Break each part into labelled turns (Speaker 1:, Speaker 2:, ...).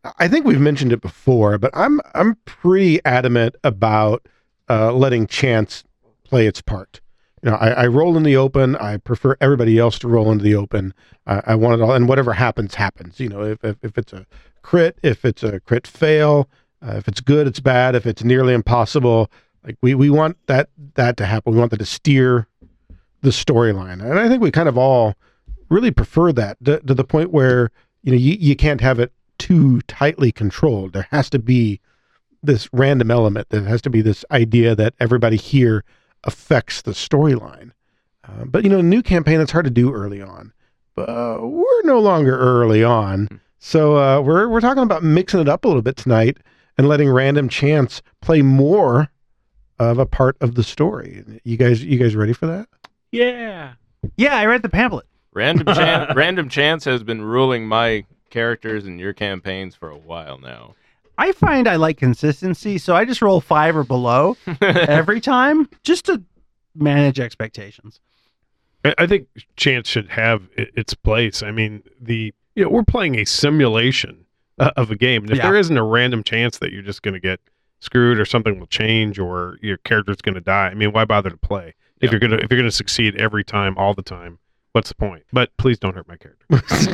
Speaker 1: I think we've mentioned it before, but I'm pretty adamant about letting chance play its part. I roll in the open. I prefer everybody else to roll into the open. I want it all, and whatever happens, happens. If it's a crit, if it's a crit fail, if it's good, it's bad. If it's nearly impossible, like we want that to happen. We want that to steer the storyline, and I think we kind of all really prefer that to the point where you can't have it too tightly controlled. There has to be this random element. There has to be this idea that everybody here affects the storyline. But new campaign, it's hard to do early on. We're no longer early on, so we're talking about mixing it up a little bit tonight and letting random chance play more of a part of the story. You guys ready for that?
Speaker 2: Yeah.
Speaker 3: Yeah, I read the pamphlet.
Speaker 2: Random chance has been ruling my characters in your campaigns for a while now.
Speaker 3: I find I like consistency, so I just roll 5 or below every time, just to manage expectations.
Speaker 4: I think chance should have its place. I mean, we're playing a simulation of a game, and if there isn't a random chance that you're just going to get screwed or something will change or your character's going to die, I mean, why bother to play if you're going to succeed every time, all the time? What's the point? But please don't hurt my character.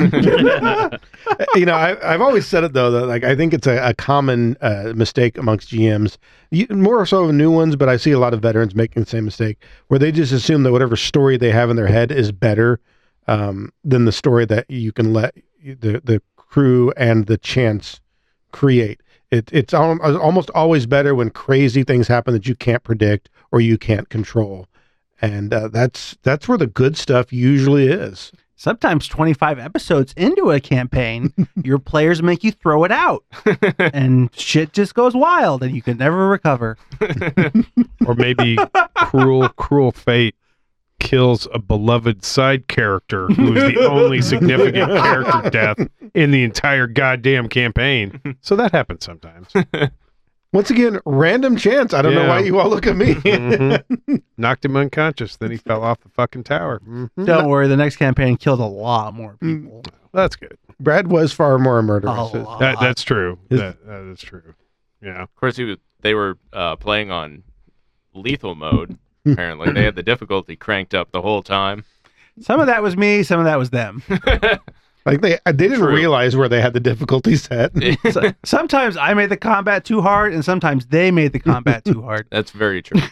Speaker 1: I've always said it though, that I think it's a common mistake amongst GMs, more so new ones, but I see a lot of veterans making the same mistake where they just assume that whatever story they have in their head is better than the story that you can let the crew and the chance create. It's almost always better when crazy things happen that you can't predict or you can't control. And that's where the good stuff usually is.
Speaker 3: Sometimes 25 episodes into a campaign, your players make you throw it out. And shit just goes wild and you can never recover.
Speaker 4: Or maybe cruel fate kills a beloved side character who's the only significant character death in the entire goddamn campaign. So that happens sometimes.
Speaker 1: Once again, random chance. I don't know why you all look at me.
Speaker 4: Knocked him unconscious. Then he fell off the fucking tower. Mm-hmm.
Speaker 3: Don't worry. The next campaign killed a lot more people.
Speaker 4: That's good.
Speaker 1: Brad was far more murderous.
Speaker 4: That's true. That is true. Yeah.
Speaker 2: Of course, they were playing on lethal mode. Apparently, they had the difficulty cranked up the whole time.
Speaker 3: Some of that was me. Some of that was them.
Speaker 1: Like they didn't realize where they had the difficulty set.
Speaker 3: So, sometimes I made the combat too hard, and sometimes they made the combat too hard.
Speaker 2: That's very true.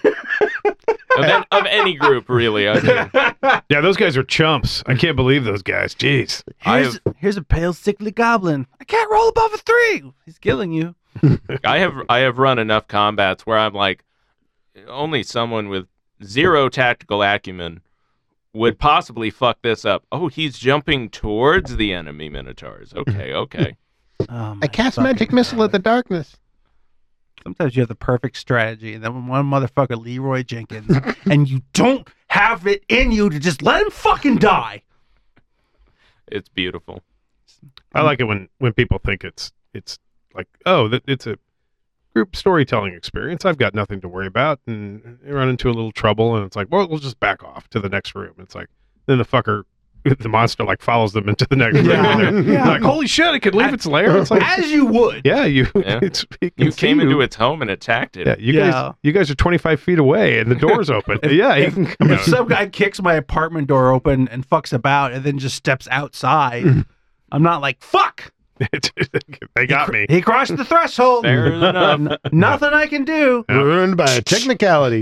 Speaker 2: of any group, really. I mean.
Speaker 4: Yeah, those guys are chumps. I can't believe those guys. Jeez.
Speaker 3: Here's a pale, sickly goblin. I can't roll above a 3. He's killing you.
Speaker 2: I have run enough combats where I'm like, only someone with 0 tactical acumen would possibly fuck this up. Oh, he's jumping towards the enemy minotaurs. Okay.
Speaker 1: I cast magic missile at the darkness.
Speaker 3: Sometimes you have the perfect strategy, and then one motherfucker, Leroy Jenkins, and you don't have it in you to just let him fucking die.
Speaker 2: It's beautiful.
Speaker 4: I like it when people think it's like, it's a group storytelling experience. I've got nothing to worry about, and you run into a little trouble, and it's like, well, we'll just back off to the next room. It's like, then the monster follows them into the next room. And they're like, holy shit, it could leave its lair. It's like,
Speaker 3: as you would.
Speaker 4: Yeah, you
Speaker 2: came into its home and attacked it.
Speaker 4: Yeah, you guys are 25 feet away, and the door's open. You can come
Speaker 3: if some guy kicks my apartment door open and fucks about, and then just steps outside, I'm not like, fuck.
Speaker 4: They got me.
Speaker 3: He crossed the threshold.
Speaker 2: Fair enough.
Speaker 3: Nothing I can do.
Speaker 1: Ruined by a technicality.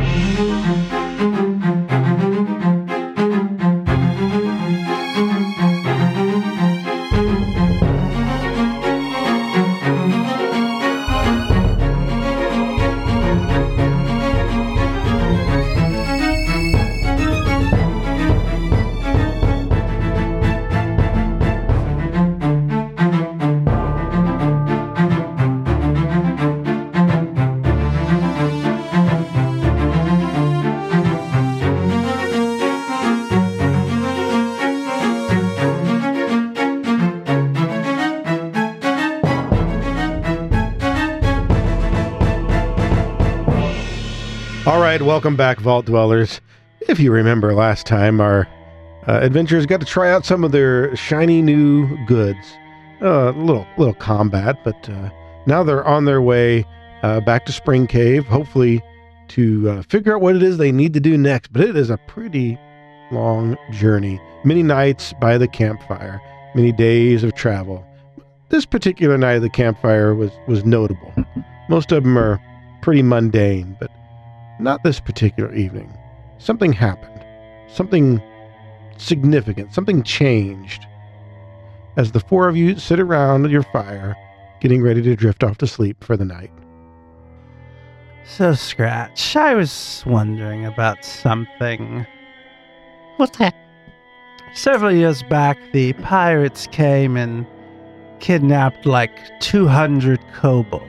Speaker 1: All right, welcome back, Vault Dwellers. If you remember last time, our adventurers got to try out some of their shiny new goods. little combat, but now they're on their way back to Spring Cave, hopefully to figure out what it is they need to do next. But it is a pretty long journey. Many nights by the campfire, many days of travel. This particular night of the campfire was notable. Most of them are pretty mundane, but not this particular evening. Something happened. Something significant. Something changed. As the four of you sit around your fire, getting ready to drift off to sleep for the night.
Speaker 3: So, Scratch, I was wondering about something.
Speaker 5: What's that?
Speaker 3: Several years back, the pirates came and kidnapped like 200 kobolds.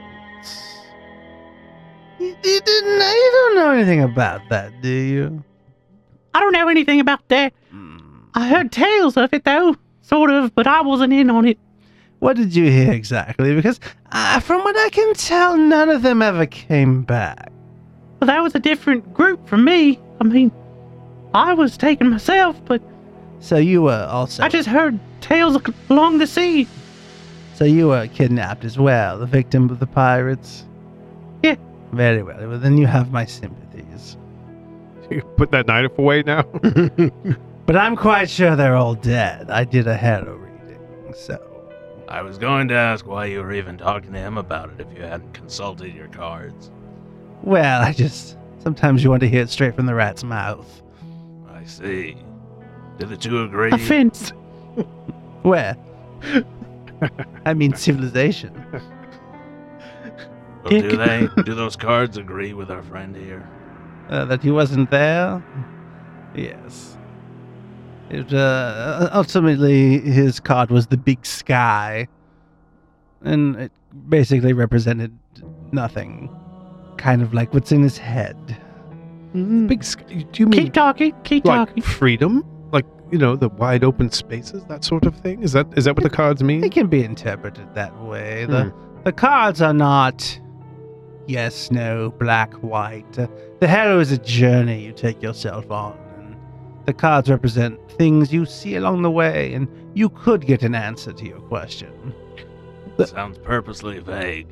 Speaker 3: You don't know anything about that, do you?
Speaker 5: I don't know anything about that. I heard tales of it, though. Sort of, but I wasn't in on it.
Speaker 3: What did you hear exactly? Because from what I can tell, none of them ever came back.
Speaker 5: Well, that was a different group from me. I mean, I was taken myself, but
Speaker 3: So you were also...
Speaker 5: I just heard tales along the sea.
Speaker 3: So you were kidnapped as well, the victim of the pirates?
Speaker 5: Yeah.
Speaker 3: Very well. Well, then you have my sympathies.
Speaker 4: You put that knife away now.
Speaker 3: But I'm quite sure they're all dead. I did a hero reading, so...
Speaker 2: I was going to ask why you were even talking to him about it if you hadn't consulted your cards.
Speaker 3: Well, I just... Sometimes you want to hear it straight from the rat's mouth.
Speaker 2: I see. Do the two agree?
Speaker 5: A fence.
Speaker 3: Where? I mean civilization.
Speaker 2: Well, do they? Do those cards agree with our friend here?
Speaker 3: That he wasn't there? Yes. It, ultimately, his card was the big sky. And it basically represented nothing. Kind of like what's in his head.
Speaker 4: Big. Do you mean
Speaker 5: Keep talking. Keep
Speaker 4: like
Speaker 5: talking.
Speaker 4: freedom? Like, the wide open spaces, that sort of thing? Is that what the cards mean?
Speaker 3: It can be interpreted that way. The cards are not yes, no, black, white. The hero is a journey you take yourself on. And the cards represent things you see along the way, and you could get an answer to your question.
Speaker 2: Sounds purposely vague.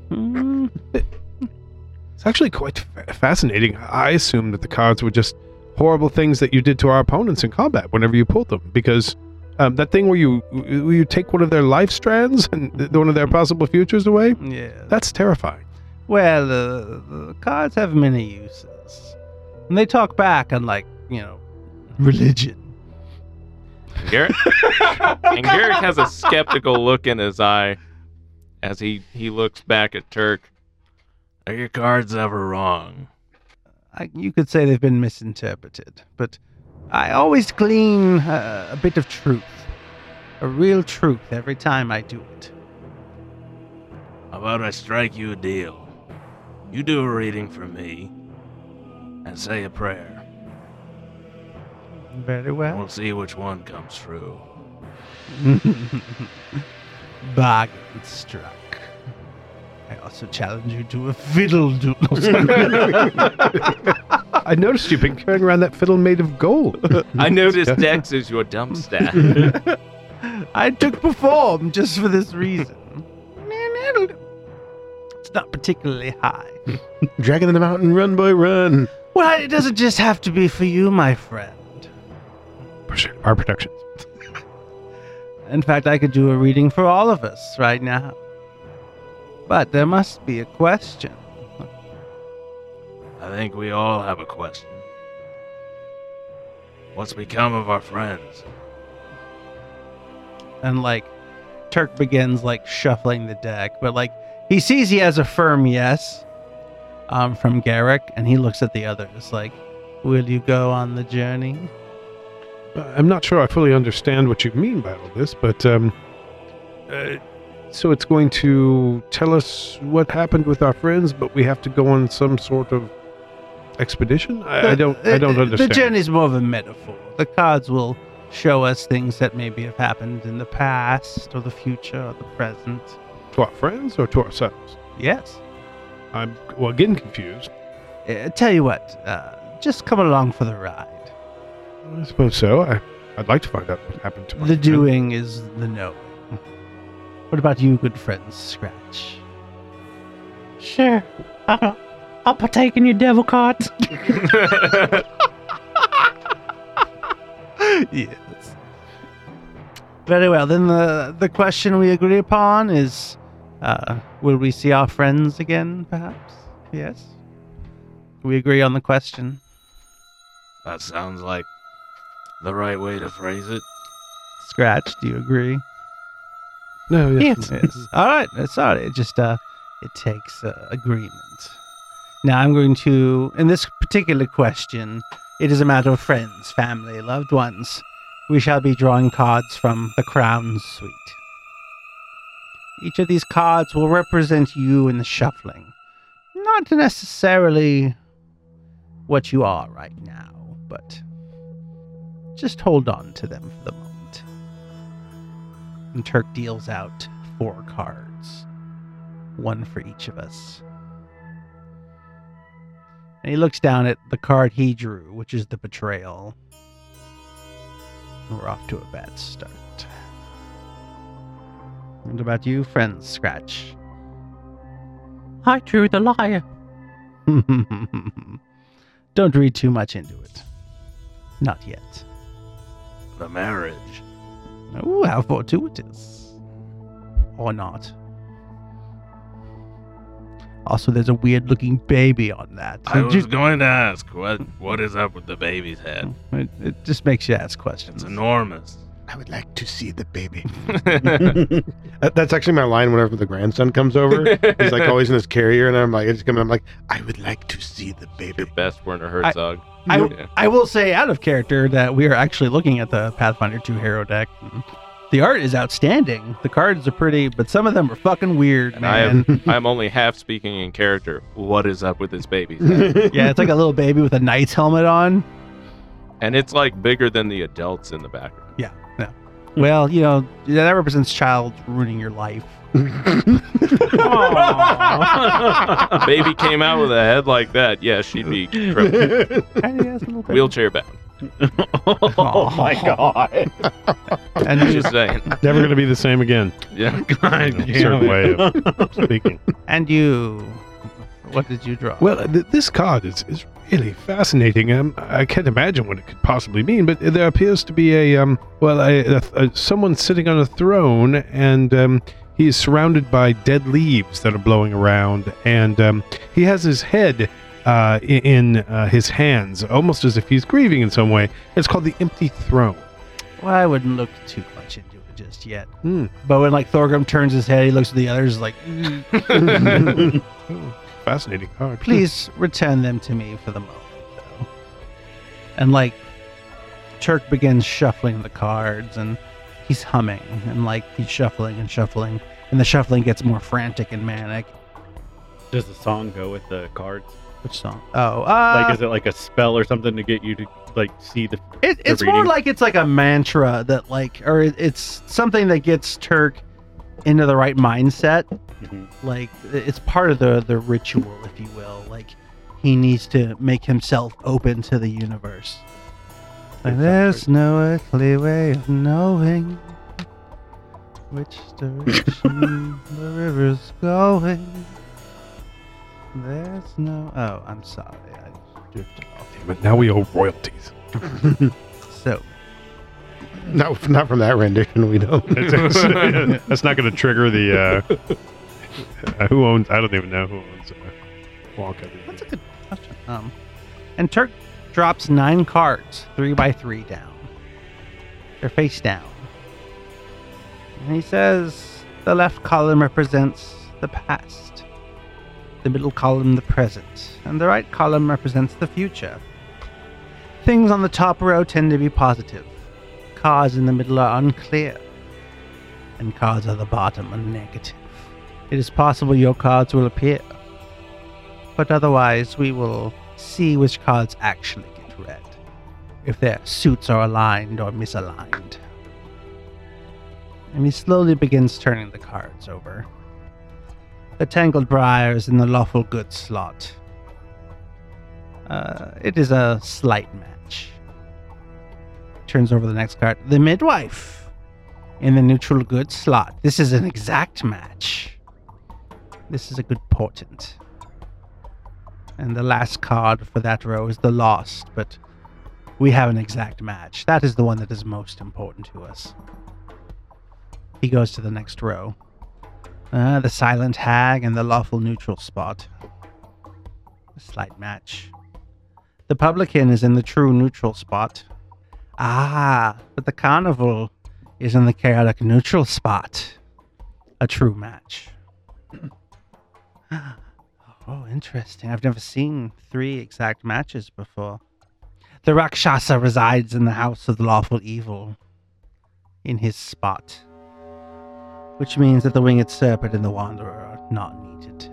Speaker 4: It's actually quite fascinating. I assumed that the cards were just horrible things that you did to our opponents in combat whenever you pulled them, because that thing where you take one of their life strands and one of their possible futures away,
Speaker 3: Yeah.
Speaker 4: that's terrifying.
Speaker 3: Well, the cards have many uses. And they talk back on, religion.
Speaker 2: Garrett has a skeptical look in his eye as he looks back at Turk. Are your cards ever wrong?
Speaker 3: You could say they've been misinterpreted, but I always glean a bit of truth. A real truth every time I do it.
Speaker 2: How about I strike you a deal? You do a reading for me and say a prayer.
Speaker 3: Very well.
Speaker 2: We'll see which one comes true.
Speaker 3: Bargain struck. I also challenge you to a fiddle duel.
Speaker 4: I noticed you've been carrying around that fiddle made of gold.
Speaker 2: I noticed Dex is your dumb stat.
Speaker 3: I took perform just for this reason. It's not particularly high.
Speaker 1: Dragon in the mountain, run, boy, run.
Speaker 3: Well, it doesn't just have to be for you, my friend.
Speaker 4: Our protections.
Speaker 3: In fact, I could do a reading for all of us right now. But there must be a question.
Speaker 2: I think we all have a question. What's become of our friends?
Speaker 3: And Turk begins shuffling the deck, but he sees he has a firm yes from Garrick, and he looks at the others will you go on the journey?
Speaker 4: I'm not sure I fully understand what you mean by all this, but so it's going to tell us what happened with our friends, but we have to go on some sort of expedition? I don't understand.
Speaker 3: The journey's more of a metaphor. The cards will show us things that maybe have happened in the past, or the future, or the present.
Speaker 4: To our friends or to ourselves?
Speaker 3: Yes.
Speaker 4: I'm getting confused.
Speaker 3: Tell you what, just come along for the ride.
Speaker 4: I suppose so. I'd like to find out what happened to my
Speaker 3: The
Speaker 4: friend.
Speaker 3: doing is the knowing. What about you, good friends, Scratch?
Speaker 5: Sure. I'll partake in your devil cards.
Speaker 3: Yes. Very well. Then the question we agree upon is, will we see our friends again, perhaps? Yes. We agree on the question.
Speaker 2: That sounds like the right way to phrase it.
Speaker 3: Scratch, do you agree?
Speaker 4: No, yes.
Speaker 3: Yes. All right. Sorry. It just it takes agreement. Now I'm going to, in this particular question, it is a matter of friends, family, loved ones. We shall be drawing cards from the Crown Suite. Each of these cards will represent you in the shuffling. Not necessarily what you are right now, but just hold on to them for the moment. And Turk deals out 4 cards, 1 for each of us. And he looks down at the card he drew, which is the betrayal. We're off to a bad start. What about you, friends, Scratch?
Speaker 5: I drew the liar.
Speaker 3: Don't read too much into it. Not yet.
Speaker 2: The marriage.
Speaker 3: Oh, how fortuitous. Or not. Also, there's a weird-looking baby on that.
Speaker 2: I was going to ask, what is up with the baby's head?
Speaker 3: It just makes you ask questions.
Speaker 2: It's enormous.
Speaker 1: I would like to see the baby. That's actually my line whenever the grandson comes over. He's like always in his carrier, and I'm like, I'm like, I would like to see the baby.
Speaker 2: Your best Werner Herzog.
Speaker 3: I will say, out of character, that we are actually looking at the Pathfinder 2 hero deck. The art is outstanding. The cards are pretty, but some of them are fucking weird,
Speaker 2: And
Speaker 3: man.
Speaker 2: I'm only half speaking in character. What is up with this baby?
Speaker 3: Yeah, it's like a little baby with a knight's helmet on.
Speaker 2: And it's like bigger than the adults in the background.
Speaker 3: Well, you know, that represents child ruining your life.
Speaker 2: Baby came out with a head like that. Yeah, she'd be crippled.
Speaker 3: Tiny ass little baby.
Speaker 2: Wheelchair bound.
Speaker 6: Oh my god.
Speaker 3: And
Speaker 2: Just saying.
Speaker 4: Never going to be the same again.
Speaker 2: Yeah.
Speaker 4: Certain way of speaking.
Speaker 3: And you, what did you draw?
Speaker 4: Well, this card is really fascinating. I can't imagine what it could possibly mean, but there appears to be someone sitting on a throne, and he is surrounded by dead leaves that are blowing around, and he has his head in his hands, almost as if he's grieving in some way. It's called the Empty Throne.
Speaker 3: Well, I wouldn't look too much into it just yet. But when like Thorgrim turns his head, he looks at the others like,
Speaker 4: Fascinating card.
Speaker 3: please return them to me for the moment, though. And like, Turk begins shuffling the cards, and he's humming, and like he's shuffling and shuffling, and the shuffling gets more frantic and manic.
Speaker 6: Does the song go with the cards?
Speaker 3: Which song? Oh,
Speaker 6: Like, is it like a spell or something to get you to like see the?
Speaker 3: it's more
Speaker 6: reading?
Speaker 3: like it's like a mantra that like, or it's something that gets Turk into the right mindset.
Speaker 6: Mhm.
Speaker 3: Like it's part of the ritual, if you will. Like he needs to make himself open to the universe. Like, there's no earthly way of knowing which direction the river's going. There's no. Oh, I'm sorry. I drifted off.
Speaker 4: But now we owe royalties.
Speaker 3: So
Speaker 1: No, not from that rendition. We don't.
Speaker 4: That's not going to trigger the. Who owns? I don't even know who owns Wonka.
Speaker 3: that's a good question. And Turk drops 9 cards, 3 by 3 down. They're face down. And he says the left column represents the past, the middle column the present, and the right column represents the future. Things on the top row tend to be positive. Cards in the middle are unclear, and cards at the bottom are negative. It is possible your cards will appear, but otherwise we will see which cards actually get read, if their suits are aligned or misaligned. And he slowly begins turning the cards over. The Tangled Briar is in the Lawful Good slot. It is a slight match. Turns over the next card. The Midwife in the neutral good slot. This is an exact match. This is a good portent. And the last card for that row is the lost, but we have an exact match. That is the one that is most important to us. He goes to the next row. The silent hag and the lawful neutral spot. A slight match. The publican is in the true neutral spot. But the carnival is in the chaotic neutral spot. A true match. Oh, interesting. I've never seen 3 exact matches before. The Rakshasa resides in the house of the lawful evil. In his spot. Which means that the winged serpent and the wanderer are not needed.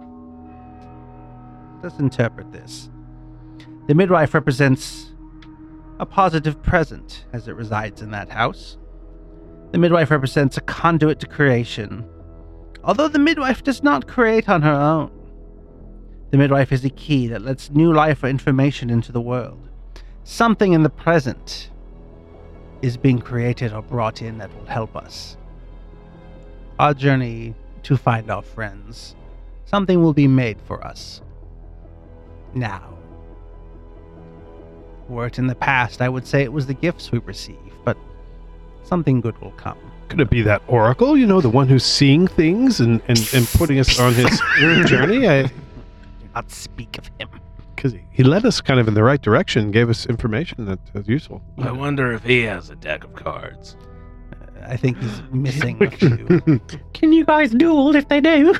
Speaker 3: Let's interpret this. The midwife represents a positive present as it resides in that house. The midwife represents a conduit to creation, although the midwife does not create on her own. The midwife is a key that lets new life or information into the world. Something in the present is being created or brought in that will help us. Our journey to find our friends. Something will be made for us. Now. Were it in the past, I would say it was the gifts we receive, but something good will come.
Speaker 4: Could it be that oracle? You know, the one who's seeing things and putting us on his journey?
Speaker 3: Do not speak of him.
Speaker 4: Because he led us kind of in the right direction, gave us information that was useful.
Speaker 2: I wonder if he has a deck of cards.
Speaker 3: I think he's missing a few.
Speaker 5: Can you guys duel if they do?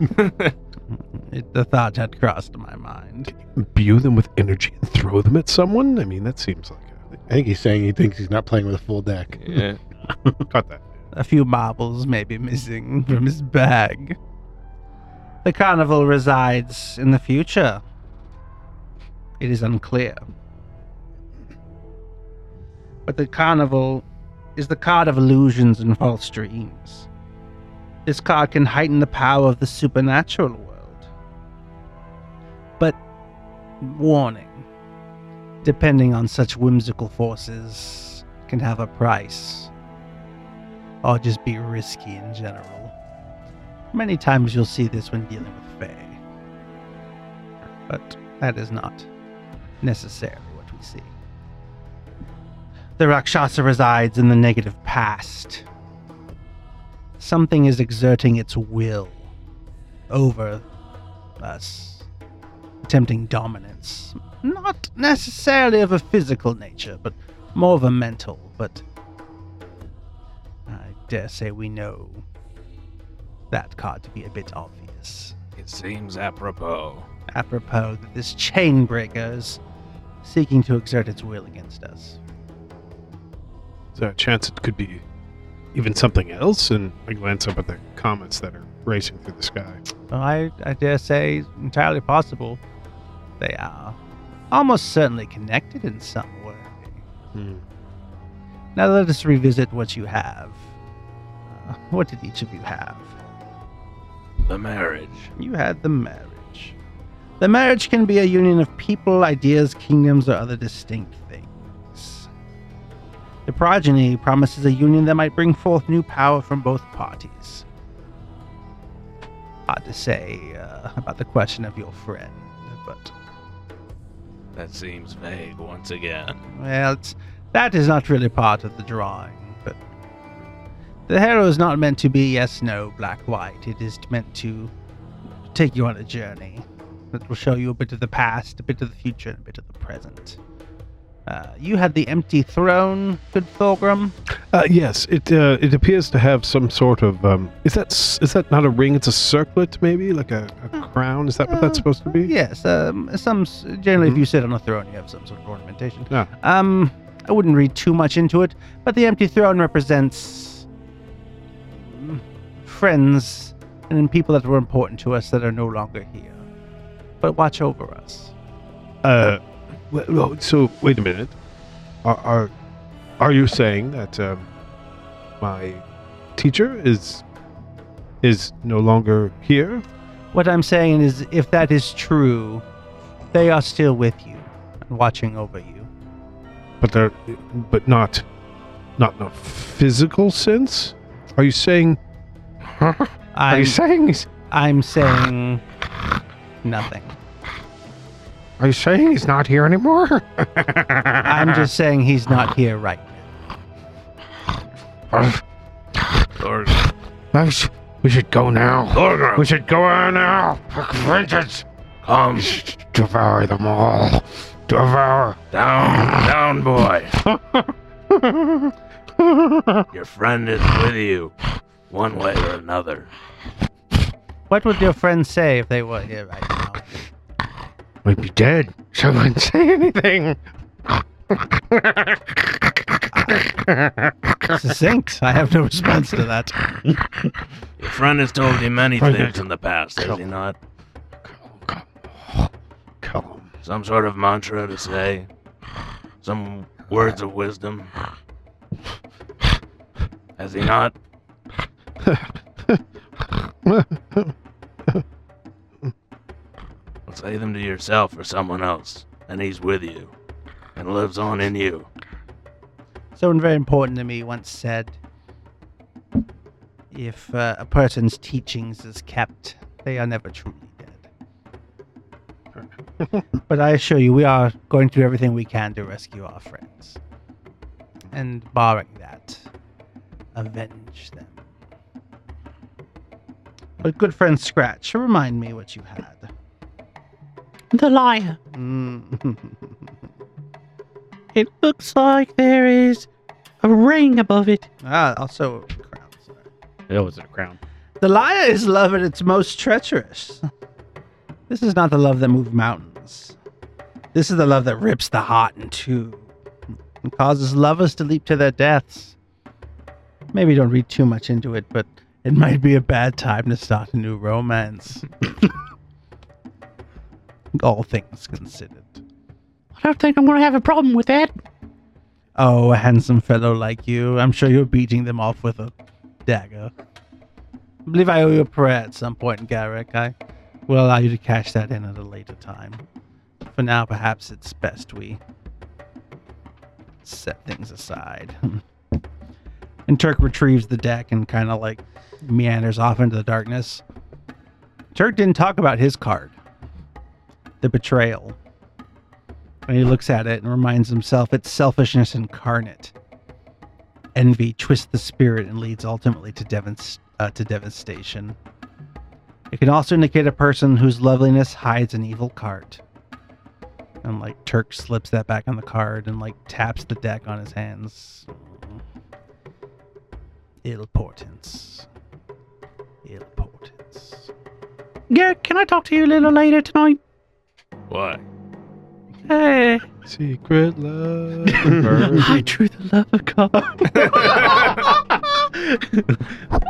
Speaker 3: The thought had crossed my mind.
Speaker 4: Imbue them with energy and throw them at someone? I mean, that seems like
Speaker 1: I think he's saying he thinks he's not playing with a full deck.
Speaker 2: Yeah.
Speaker 4: got that.
Speaker 3: A few marbles may be missing from his bag. The carnival resides in the future. It is unclear. But the carnival is the card of illusions and false dreams. This card can heighten the power of the supernatural world. But, warning, depending on such whimsical forces, can have a price. Or just be risky in general. Many times you'll see this when dealing with Fae. But that is not necessarily what we see. The Rakshasa resides in the negative past. Something is exerting its will over us, attempting dominance. Not necessarily of a physical nature, but more of a mental. But I dare say we know that card to be a bit obvious.
Speaker 2: It seems apropos.
Speaker 3: Apropos that this chain breaker is seeking to exert its will against us.
Speaker 4: Is there a chance it could be even something else? And I glance up at the comets that are racing through the sky.
Speaker 3: Well, I dare say entirely possible. They are almost certainly connected in some way. Now let us revisit what you have. What did each of you have?
Speaker 2: The marriage.
Speaker 3: You had the marriage. The marriage can be a union of people, ideas, kingdoms, or other distinct things. The progeny promises a union that might bring forth new power from both parties. Hard to say about the question of your friend, but...
Speaker 2: That seems vague once again.
Speaker 3: Well, that is not really part of the drawing, but... The hero is not meant to be yes, no, black, white. It is meant to take you on a journey that will show you a bit of the past, a bit of the future, and a bit of the present. You had the empty throne, good Thorgrim?
Speaker 4: Yes, it appears to have some sort of is that not a ring? It's a circlet, maybe like a crown. Is that what that's supposed to be?
Speaker 3: Yes. Generally, if you sit on a throne, you have some sort of ornamentation.
Speaker 4: Yeah.
Speaker 3: I wouldn't read too much into it, but the empty throne represents friends and people that were important to us that are no longer here, but watch over us.
Speaker 4: Well, so wait a minute. Are you saying that my teacher is no longer here?
Speaker 3: What I'm saying is, if that is true, they are still with you and watching over you.
Speaker 4: But not Not in a physical sense? Are you saying... Are you saying he's...
Speaker 3: I'm saying nothing.
Speaker 4: Are you saying he's not here anymore?
Speaker 3: I'm just saying he's not here right now.
Speaker 4: We should go now. We should go now. Vengeance.
Speaker 7: Come,
Speaker 4: Devour them all. Devour.
Speaker 7: down, boy. Your friend is with you, one way or another.
Speaker 3: What would your friends say if they were here right now?
Speaker 4: We'd be dead. Someone say anything.
Speaker 3: Succinct. I have no response to that.
Speaker 7: Your friend has told you many things in the past, has he not?
Speaker 4: Kill him.
Speaker 7: Some sort of mantra to say? Some words of wisdom? Has he not? Say them to yourself or someone else, and he's with you, and lives on in you.
Speaker 3: Someone very important to me once said, if a person's teachings is kept, they are never truly dead. But I assure you, we are going to do everything we can to rescue our friends. And barring that, avenge them. But good friend Scratch, remind me what you had.
Speaker 5: The liar.
Speaker 3: Mm.
Speaker 5: It looks like there is a ring above it.
Speaker 3: Also a crown, sorry.
Speaker 6: It wasn't a crown.
Speaker 3: The liar is love at its most treacherous. This is not the love that moves mountains. This is the love that rips the heart in two and causes lovers to leap to their deaths. Maybe don't read too much into it, but it might be a bad time to start a new romance. All things considered.
Speaker 5: I don't think I'm going to have a problem with that.
Speaker 3: Oh, a handsome fellow like you. I'm sure you're beating them off with a dagger. I believe I owe you a prayer at some point, Garrick. I will allow you to cash that in at a later time. For now, perhaps it's best we set things aside. And Turk retrieves the deck and kind of like meanders off into the darkness. Turk didn't talk about his card. The betrayal. And he looks at it and reminds himself it's selfishness incarnate. Envy twists the spirit and leads ultimately to devastation. It can also indicate a person whose loveliness hides an evil card. And like Turk slips that back on the card and like taps the deck on his hands. Ill portents. Ill portents.
Speaker 5: Garrett, can I talk to you a little later tonight?
Speaker 7: Why?
Speaker 5: Hey,
Speaker 4: Secret love.
Speaker 5: I drew the lover card.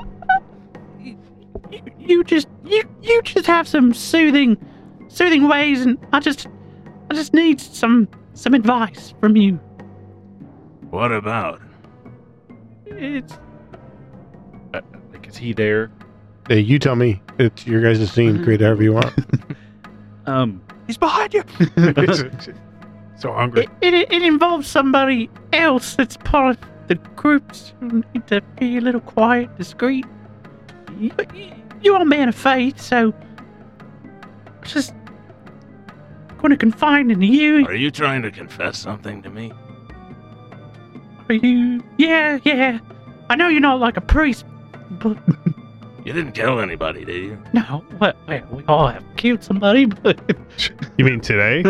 Speaker 5: you just have some soothing ways, and I just need some advice from you.
Speaker 7: What about?
Speaker 5: It's
Speaker 6: Like, is he there?
Speaker 1: Hey, you tell me. It's your guys' scene. Create however you want.
Speaker 3: He's behind you!
Speaker 4: So hungry.
Speaker 5: it involves somebody else that's part of the group. So you need to be a little quiet, discreet. You are a man of faith, so I'm just going to confide in you.
Speaker 7: Are you trying to confess something to me?
Speaker 5: Are you? Yeah. I know you're not like a priest, but
Speaker 7: You didn't kill anybody, did you?
Speaker 5: no. Well, we all have killed somebody, but
Speaker 4: You mean today?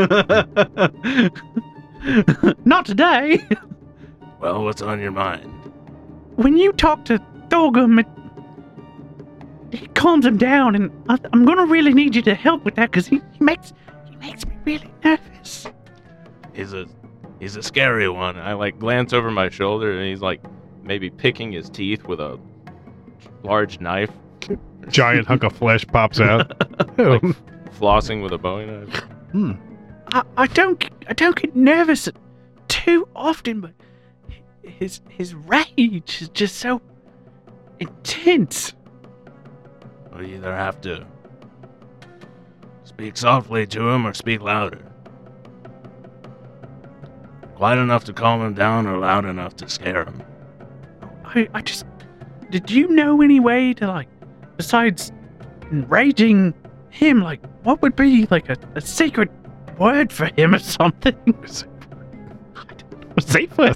Speaker 5: not today.
Speaker 7: Well, what's on your mind?
Speaker 5: When you talk to Thorgum, it calms him down, and I'm gonna really need you to help with that because he makes me really nervous.
Speaker 7: He's a scary one.
Speaker 2: I like glance over my shoulder, and he's like maybe picking his teeth with a large knife,
Speaker 4: Giant hunk of flesh pops out.
Speaker 2: like flossing with a Bowie knife.
Speaker 5: I don't get nervous too often, but his rage is just so intense.
Speaker 7: Well, you either have to speak softly to him or speak louder. Quiet enough to calm him down or loud enough to scare him.
Speaker 5: I just... Did you know any way to, like, besides enraging him, like, what would be, like, a secret word for him or something? Safe word.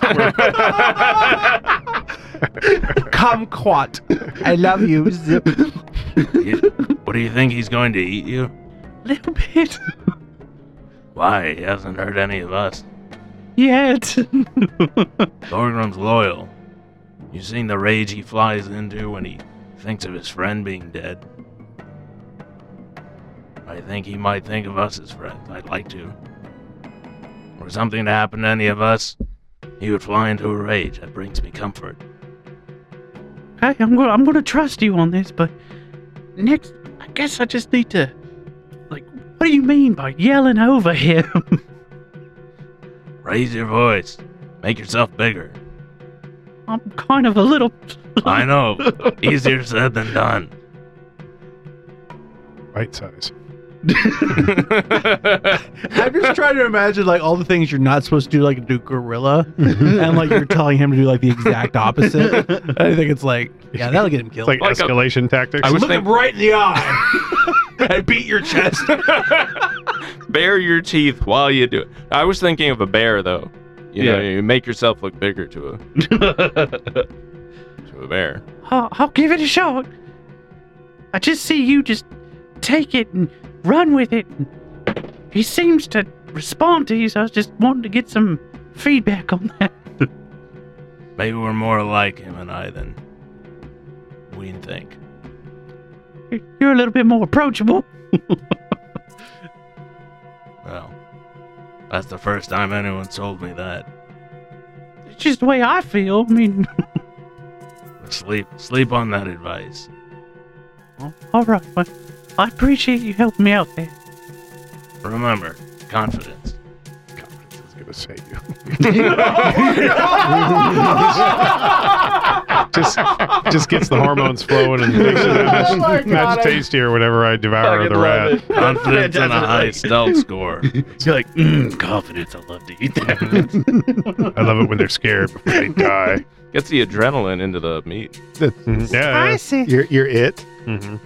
Speaker 3: Kumquat. I love you.
Speaker 7: What do you think he's going to eat you?
Speaker 5: Little bit.
Speaker 7: Why? He hasn't hurt any of us.
Speaker 5: Yet.
Speaker 7: Thorgrim's loyal. You seen the rage he flies into when he thinks of his friend being dead? I think he might think of us as friends. I'd like to. Or something to happen to any of us, he would fly into a rage. That brings me comfort.
Speaker 5: Okay, I'm gonna trust you on this, but next, I guess I just need to, like, what do you mean by yelling over him?
Speaker 7: Raise your voice. Make yourself bigger.
Speaker 5: I'm kind of a little...
Speaker 7: I know. Easier said than done.
Speaker 4: Right size.
Speaker 3: I'm just trying to imagine like all the things you're not supposed to do, like do gorilla, and like you're telling him to do like the exact opposite. I think it's like, yeah, that'll get him
Speaker 4: It's
Speaker 3: killed.
Speaker 4: like
Speaker 2: Like a-
Speaker 4: escalation tactics.
Speaker 2: I was
Speaker 3: Look him
Speaker 2: thinking,
Speaker 3: right in the eye and beat your chest.
Speaker 2: bare your teeth while you do it. I was thinking of a bear, though. You know,
Speaker 6: Yeah.
Speaker 2: you make yourself look bigger to a bear.
Speaker 5: I'll give it a shot. I just see you just take it and run with it. He seems to respond to you, so I was just wanting to get some feedback on that.
Speaker 7: Maybe we're more alike, him and I, than we think.
Speaker 5: You're a little bit more approachable.
Speaker 7: Well, that's the first time anyone told me that.
Speaker 5: It's just the way I feel. I mean,
Speaker 7: Sleep on that advice.
Speaker 5: all right, but I appreciate you helping me out there.
Speaker 7: Remember, confidence.
Speaker 4: Confidence is gonna save you. just gets the hormones flowing and makes it much tastier whenever I devour the rat.
Speaker 7: Confidence and a high stealth score.
Speaker 6: You're like, confidence. I love to eat that.
Speaker 4: I love it when they're scared before they die.
Speaker 2: Gets the adrenaline into the meat.
Speaker 4: Mhm. Yeah.
Speaker 1: You're it.
Speaker 4: Mm-hmm.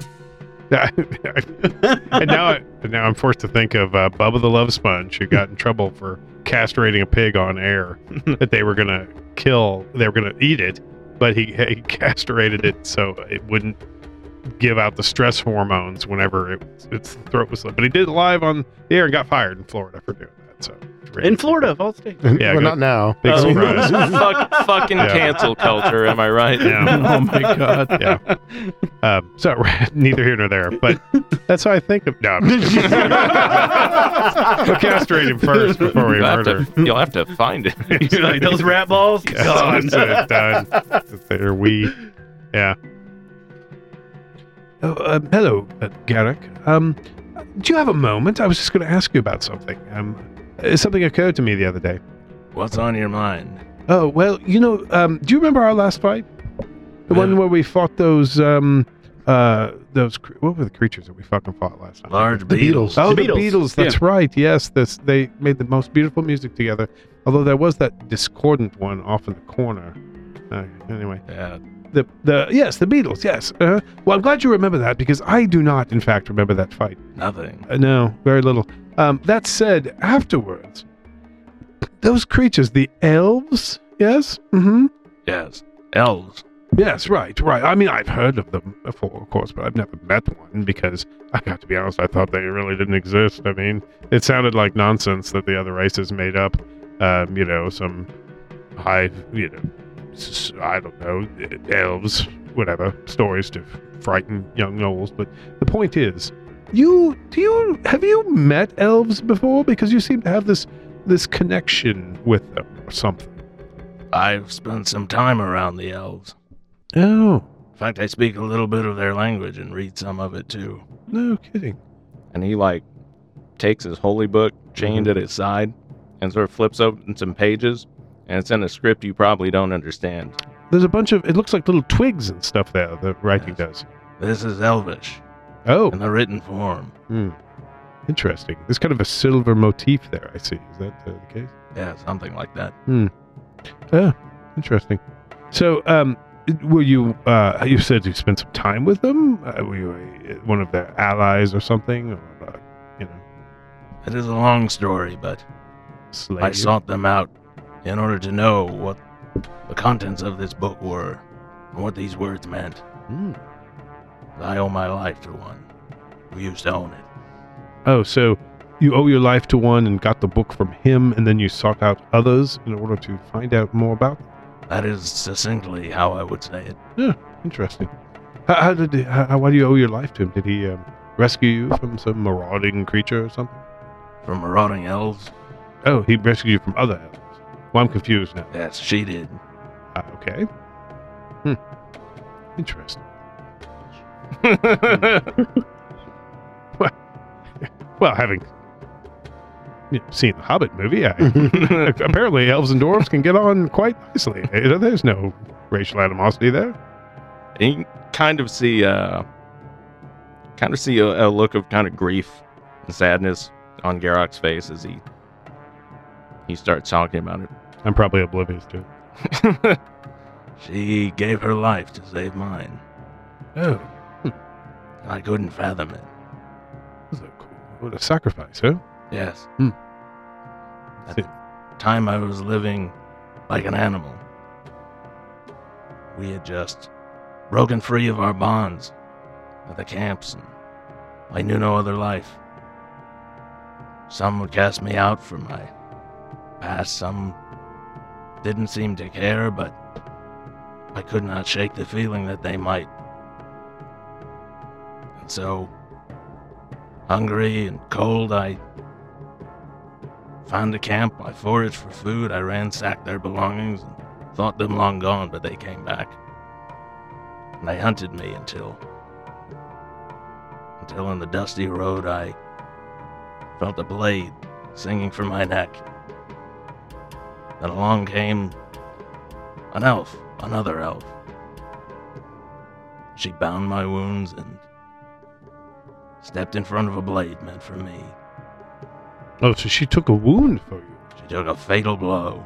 Speaker 4: and now I'm forced to think of Bubba the Love Sponge, who got in trouble for castrating a pig on air that they were gonna kill. They were gonna eat it, but he castrated it so it wouldn't give out the stress hormones whenever its throat was slit. But he did it live on the air and got fired in Florida for doing that. So
Speaker 6: In Florida, of all states.
Speaker 4: Yeah,
Speaker 1: well,
Speaker 4: good.
Speaker 1: not now.
Speaker 4: Big
Speaker 6: Oh.
Speaker 4: surprise.
Speaker 2: Fucking
Speaker 4: Yeah.
Speaker 2: cancel culture, am I right?
Speaker 4: Yeah.
Speaker 3: Oh my god.
Speaker 4: Yeah. So neither here nor there, but that's how I think of. No, I'm just kidding. We'll castrate him first before we murder.
Speaker 2: You'll have to find it.
Speaker 6: You're like, those rat balls?
Speaker 4: Yeah,
Speaker 6: Gone.
Speaker 4: that's it, done. They're we. Yeah. Oh, hello, Garrick. Do you have a moment? I was just going to ask you about something. Something occurred to me the other day.
Speaker 7: What's on your mind?
Speaker 4: Oh, well, do you remember our last fight? The one where we fought those, what were the creatures that we fucking fought last time?
Speaker 7: Large
Speaker 1: The
Speaker 7: beetles.
Speaker 1: Beatles.
Speaker 4: Oh,
Speaker 6: The
Speaker 4: the
Speaker 6: Beatles.
Speaker 4: Beatles. That's right. Yes, they made the most beautiful music together. Although there was that discordant one off in the corner. Anyway,
Speaker 7: Yeah.
Speaker 4: the Beatles. Yes. Well, I'm glad you remember that because I do not, in fact, remember that fight.
Speaker 7: Nothing.
Speaker 4: No, very little. That said, afterwards, those creatures, the elves. Yes. Mm-hmm.
Speaker 7: Yes. Elves.
Speaker 4: Yes, right. I mean, I've heard of them before, of course, but I've never met one because I got to be honest, I thought they really didn't exist. I mean, it sounded like nonsense that the other races made up. Some high, I don't know, elves, whatever, stories to frighten young gnolls. But the point is, have you met elves before? Because you seem to have this connection with them or something.
Speaker 7: I've spent some time around the elves.
Speaker 4: Oh,
Speaker 7: In fact, I speak a little bit of their language and read some of it too.
Speaker 4: no kidding.
Speaker 2: And he takes his holy book chained at his side and sort of flips open some pages, and it's in a script you probably don't understand.
Speaker 4: There's a bunch of, it looks like little twigs and stuff there, the writing does.
Speaker 7: This is Elvish
Speaker 4: Oh,
Speaker 7: in the written form.
Speaker 4: interesting. There's kind of a silver motif there, I see. Is that the case?
Speaker 7: Yeah, something like that.
Speaker 4: Yeah, interesting. So, were you? You said you spent some time with them. Were you one of their allies or something? Or,
Speaker 7: It is a long story, but
Speaker 4: slave?
Speaker 7: I sought them out in order to know what the contents of this book were and what these words meant.
Speaker 4: Hmm.
Speaker 7: I owe my life to one who used to own it.
Speaker 4: Oh, so you owe your life to one and got the book from him, and then you sought out others in order to find out more about them?
Speaker 7: That is succinctly how I would say it.
Speaker 4: Interesting. Why do you owe your life to him? Did he rescue you from some marauding creature or something?
Speaker 7: From marauding elves?
Speaker 4: Oh, he rescued you from other elves. Well, I'm confused now.
Speaker 7: Yes, she did.
Speaker 4: Okay. Interesting. Well, having seen the Hobbit movie, apparently elves and dwarves can get on quite nicely. There's no racial animosity there.
Speaker 2: And you kind of see a look of kind of grief and sadness on Garrock's face as he starts talking about it.
Speaker 4: I'm probably oblivious to it.
Speaker 7: She gave her life to save mine.
Speaker 4: Oh,
Speaker 7: I couldn't fathom it.
Speaker 4: what a sacrifice, huh?
Speaker 7: Yes.
Speaker 4: Hmm.
Speaker 7: At the time I was living like an animal. We had just broken free of our bonds at the camps, and I knew no other life. Some would cast me out for my past, some didn't seem to care, but I could not shake the feeling that they might. And so, hungry and cold, I found a camp, I foraged for food, I ransacked their belongings, and thought them long gone, but they came back. And they hunted me until on the dusty road I felt a blade singing from my neck. Then along came an elf, another elf. She bound my wounds and stepped in front of a blade meant for me.
Speaker 4: Oh, so she took a wound for you.
Speaker 7: She took a fatal blow.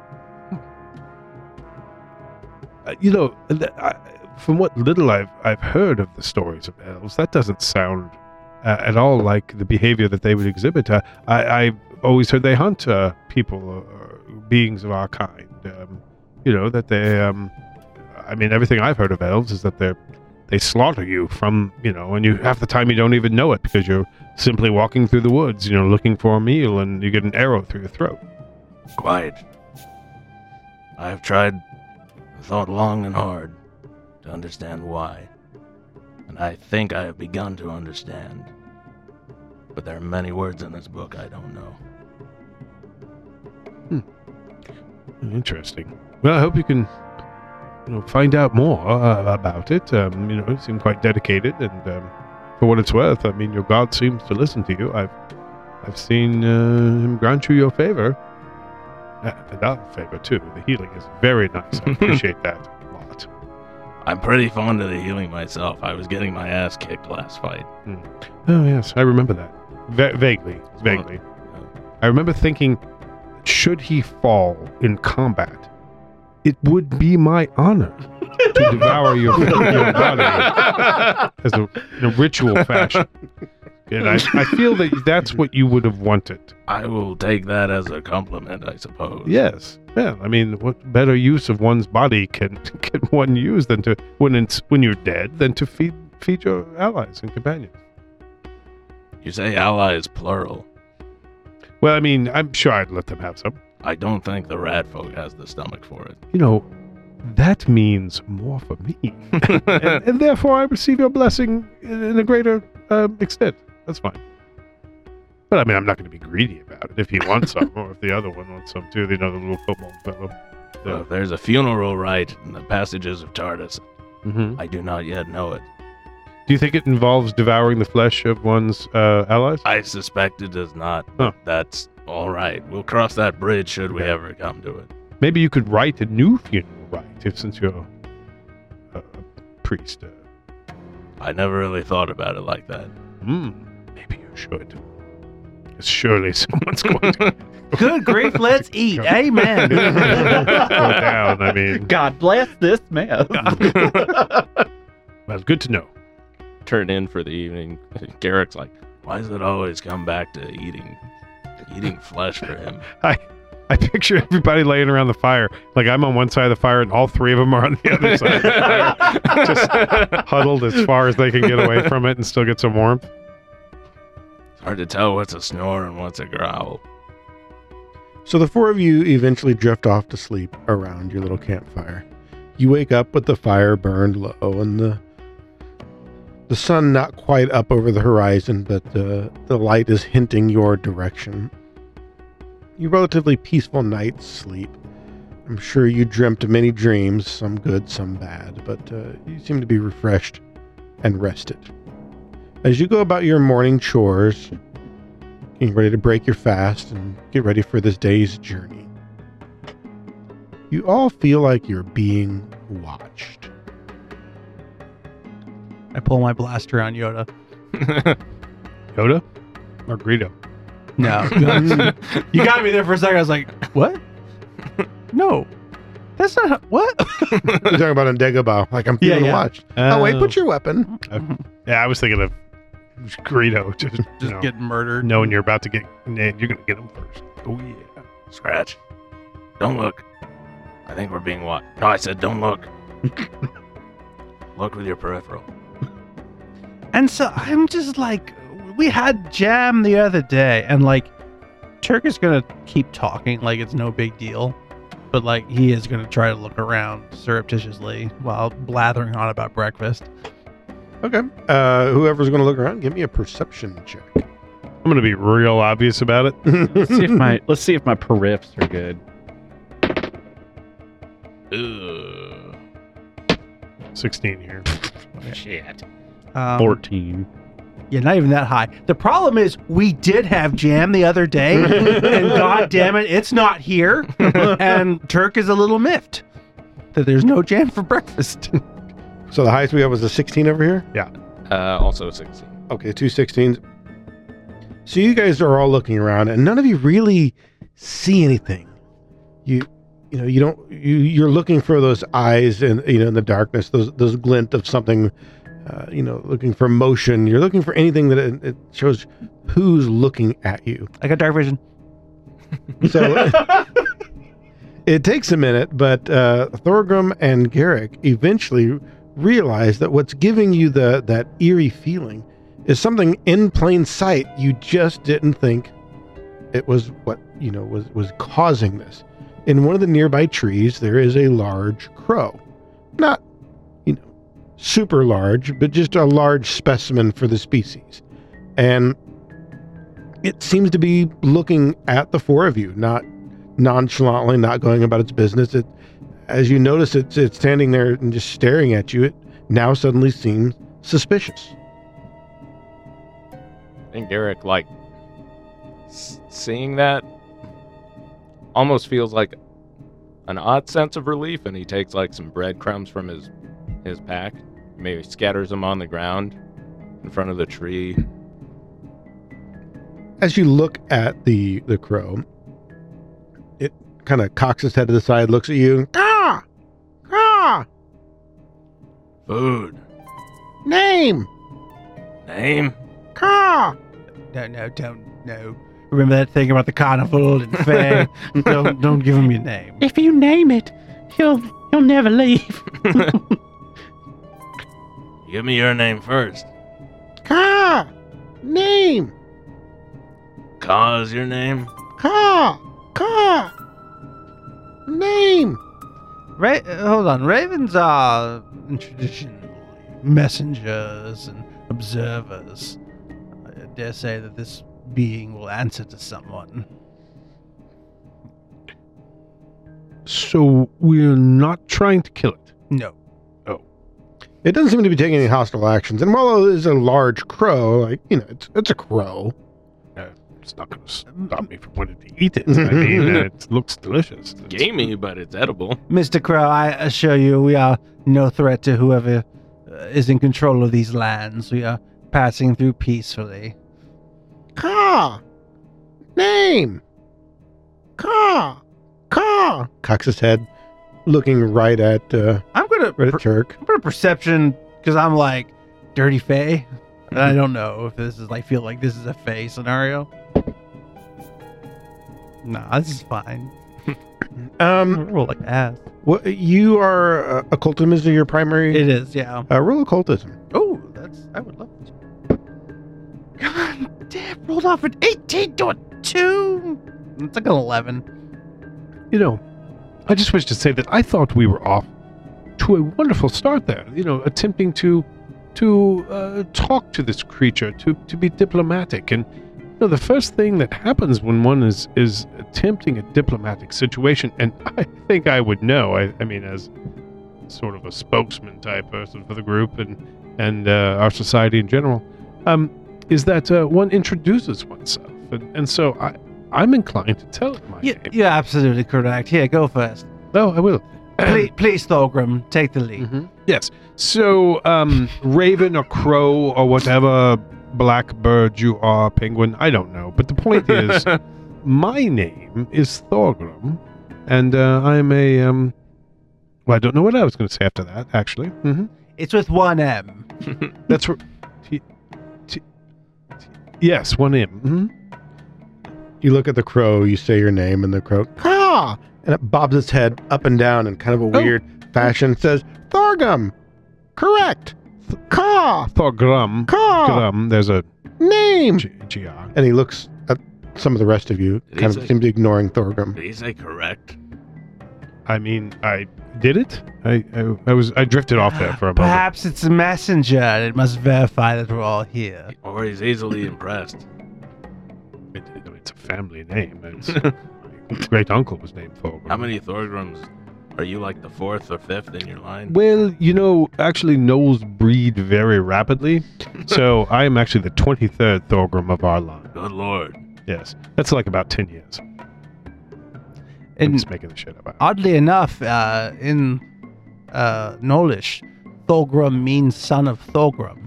Speaker 4: From what little I've heard of the stories of elves, that doesn't sound at all like the behavior that they would exhibit. I've always heard they hunt people or beings of our kind. That they, everything I've heard of elves is that they slaughter you from, and you half the time you don't even know it because you're simply walking through the woods, looking for a meal, and you get an arrow through your throat.
Speaker 7: Quiet. I have tried, thought long and hard to understand why, and I think I have begun to understand. But there are many words in this book I don't know.
Speaker 4: Interesting. Well, I hope you can, find out more about it. You seem quite dedicated, and for what it's worth, your God seems to listen to you. I've seen him grant you your favor, and our favor too. The healing is very nice. I appreciate that a lot.
Speaker 7: I'm pretty fond of the healing myself. I was getting my ass kicked last fight.
Speaker 4: Oh yes, I remember that. Vaguely. I remember thinking, should he fall in combat, it would be my honor to devour your body as in a ritual fashion. And I feel that that's what you would have wanted.
Speaker 7: I will take that as a compliment, I suppose.
Speaker 4: Yes. Yeah. What better use of one's body can one use than to when you're dead than to feed your allies and companions?
Speaker 7: You say allies plural.
Speaker 4: Well, I'm sure I'd let them have some.
Speaker 7: I don't think the rat folk has the stomach for it.
Speaker 4: That means more for me. and therefore I receive your blessing in a greater extent. That's fine. But I'm not going to be greedy about it if he wants some, or if the other one wants some too, the little kobold fellow.
Speaker 7: So if there's a funeral rite in the passages of Tardis,
Speaker 4: Mm-hmm.
Speaker 7: I do not yet know it.
Speaker 4: Do you think it involves devouring the flesh of one's allies?
Speaker 7: I suspect it does not.
Speaker 4: Huh.
Speaker 7: That's all right. We'll cross that bridge should we ever come to it.
Speaker 4: Maybe you could write a new funeral rite, since you're a priest.
Speaker 7: I never really thought about it like that.
Speaker 4: Maybe you should. Surely someone's going to
Speaker 3: Good grief, let's eat. Amen.
Speaker 4: Go down. I mean,
Speaker 6: God bless this man.
Speaker 4: well, good to know.
Speaker 2: Turn in for the evening. Garrick's like,
Speaker 7: Why does it always come back to eating flesh for him?
Speaker 4: I picture everybody laying around the fire. Like I'm on one side of the fire and all three of them are on the other side of the fire. Just huddled as far as they can get away from it and still get some warmth.
Speaker 7: It's hard to tell what's a snore and what's a growl.
Speaker 1: So the four of you eventually drift off to sleep around your little campfire. You wake up with the fire burned low and the sun not quite up over the horizon, but the light is hinting your direction. Your relatively peaceful night's sleep. I'm sure you dreamt many dreams, some good, some bad, but you seem to be refreshed and rested. As you go about your morning chores, getting ready to break your fast and get ready for this day's journey, you all feel like you're being watched.
Speaker 3: I pull my blaster on Yoda.
Speaker 4: Yoda or Greedo?
Speaker 3: No. You got me there for a second. I was like, what? No. That's not what?
Speaker 1: You're talking about on Dagobah, like I'm feeling
Speaker 3: Yeah.
Speaker 1: watched. Oh wait, put your weapon.
Speaker 4: Yeah, I was thinking of Greedo. Just
Speaker 3: Getting murdered.
Speaker 4: knowing you're about to get named, you're going to get him first. Oh, yeah.
Speaker 7: Scratch. Don't look. I think we're being watched. No, I said don't look. Look with your peripheral.
Speaker 3: And so I'm just like, we had jam the other day, and like, Turk is gonna keep talking like it's no big deal, but like he is gonna try to look around surreptitiously while blathering on about breakfast.
Speaker 1: Okay. Whoever's going to look around, give me a perception check.
Speaker 4: I'm going to be real obvious about it.
Speaker 6: Let's see if my periffs are good.
Speaker 7: Ugh.
Speaker 4: 16 here.
Speaker 7: Shit.
Speaker 6: 14.
Speaker 3: Yeah, not even that high. The problem is we did have jam the other day, and god damn it, it's not here. And Turk is a little miffed that there's no jam for breakfast.
Speaker 1: So the highest we have was a 16 over here?
Speaker 2: also 16.
Speaker 1: Okay, 2 16s. So you guys are all looking around, and none of you really see anything. You're looking for those eyes in the darkness, those glint of something, looking for motion. You're looking for anything that it shows who's looking at you.
Speaker 3: I got dark vision.
Speaker 1: So it takes a minute, but Thorgrim and Garrick eventually realize that what's giving you that eerie feeling is something in plain sight. You just didn't think it was what was causing this. In one of the nearby trees, there is a large crow. Not, super large, but just a large specimen for the species. And it seems to be looking at the four of you, not nonchalantly, not going about its business. As you notice it's standing there and just staring at you, it now suddenly seems suspicious.
Speaker 2: And Garrick, seeing that, almost feels like an odd sense of relief, and he takes some breadcrumbs from his pack, maybe scatters them on the ground in front of the tree.
Speaker 1: As you look at the crow, it kind of cocks its head to the side, looks at you, caw, caw.
Speaker 7: Food.
Speaker 1: Name, caw.
Speaker 3: No. Remember that thing about the carnival and fair? don't give him your name.
Speaker 5: If you name it, he'll never leave.
Speaker 7: Give me your name first.
Speaker 1: Caw. Name,
Speaker 7: Ka is your name?
Speaker 1: caw, caw. Name.
Speaker 3: Hold on. Ravens are traditionally messengers and observers. I dare say that this being will answer to someone.
Speaker 4: So we're not trying to kill it.
Speaker 3: No.
Speaker 1: It doesn't seem to be taking any hostile actions. And while it is a large crow, it's a crow.
Speaker 4: It's not going to stop me from wanting to eat it. I mean, it looks delicious.
Speaker 2: Gamey, but it's edible.
Speaker 3: Mr. Crow, I assure you we are no threat to whoever is in control of these lands. We are passing through peacefully.
Speaker 1: Caw. Name. Caw! Caw! Cocks his head, looking right at
Speaker 3: I'm gonna
Speaker 1: Turk.
Speaker 3: I'm gonna perception because I'm like dirty Fae, and I don't know if this is like feel like this is a Fae scenario. Nah, this is fine. Roll like ass.
Speaker 1: What you are occultism is your primary?
Speaker 3: It is, yeah.
Speaker 1: Roll occultism.
Speaker 3: Oh, I would love to. God damn! Rolled off an 18 to a 2. It's like an 11.
Speaker 4: You know, I just wish to say that I thought we were off to a wonderful start there. You know, attempting to talk to this creature, to be diplomatic. And you know, the first thing that happens when one is attempting a diplomatic situation, and I think I would know. I mean, as sort of a spokesman type person for the group and our society in general, is that one introduces oneself, and so I'm inclined to tell it my name.
Speaker 3: You're absolutely correct. Here, go first.
Speaker 4: Oh, I will.
Speaker 3: Please, Thorgrim, take the lead.
Speaker 4: Mm-hmm. Yes. So, raven or crow or whatever blackbird you are, penguin, I don't know. But the point is, my name is Thorgrim, and I'm a well, I don't know what I was going to say after that. Actually,
Speaker 3: It's with one M.
Speaker 4: That's yes, one M. Mm-hmm.
Speaker 1: You look at the crow, you say your name, and the crow, caw! And it bobs its head up and down in kind of a weird fashion. Says, Thorgrim! Correct! Caw!
Speaker 4: Thorgrim.
Speaker 1: Caw!
Speaker 4: Grum. There's a
Speaker 1: Name!
Speaker 4: GR.
Speaker 1: And he looks at some of the rest of you,
Speaker 7: Did he
Speaker 1: kind of
Speaker 7: say-
Speaker 1: seems to be ignoring Thorgrim.
Speaker 7: Did he say correct?
Speaker 4: I mean, I did it. I drifted off there for a moment.
Speaker 3: Perhaps it's a messenger and it must verify that we're all here.
Speaker 7: Or he's easily impressed.
Speaker 4: It's a family name. My great uncle was named Thorgrim.
Speaker 7: How many Thorgrims? Are you like the 4th or 5th in your line?
Speaker 4: Well, you know, actually, gnolls breed very rapidly, so I am actually the 23rd Thorgrim of our line.
Speaker 7: Good lord.
Speaker 4: Yes, that's like about 10 years. I'm
Speaker 3: And
Speaker 4: just making the shit up.
Speaker 3: oddly enough, in Nolish, Thorgrim means son of Thorgrim.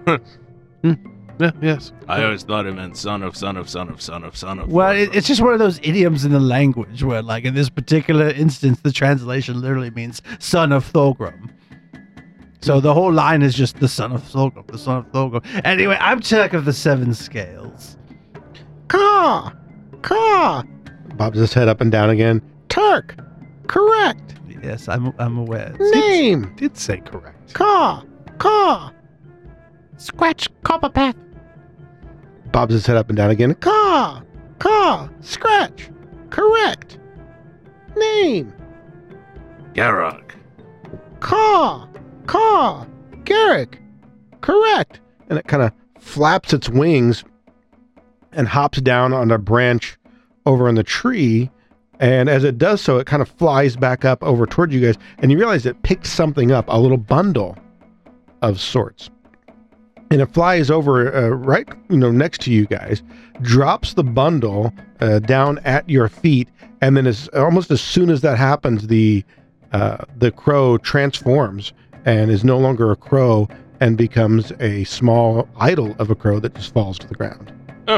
Speaker 4: Yeah, yes.
Speaker 7: I always thought it meant son of son of son of son of son of.
Speaker 3: Well,
Speaker 7: Thorgrim.
Speaker 3: it's just one of those idioms in the language where, like, in this particular instance, the translation literally means son of Thorgrim. So the whole line is just the son of Thorgrim, the son of Thorgrim. Anyway, I'm Turk of the Seven Scales.
Speaker 1: Caw! Caw! Bobs his head up and down again. Turk! Correct!
Speaker 3: Yes, I'm aware.
Speaker 1: Name!
Speaker 4: Did say correct.
Speaker 1: Caw! Caw!
Speaker 5: Scratch Copperpath.
Speaker 1: Bobs his head up and down again. Caw! Caw! Scratch! Correct! Name!
Speaker 7: Garrok.
Speaker 1: Caw! Caw! Garrick! Correct! And it kind of flaps its wings and hops down on a branch over in the tree. And as it does so, it kind of flies back up over toward you guys. And you realize it picked something up, a little bundle of sorts. And it flies over right, next to you guys, drops the bundle down at your feet, and then almost as soon as that happens, the crow transforms and is no longer a crow and becomes a small idol of a crow that just falls to the ground.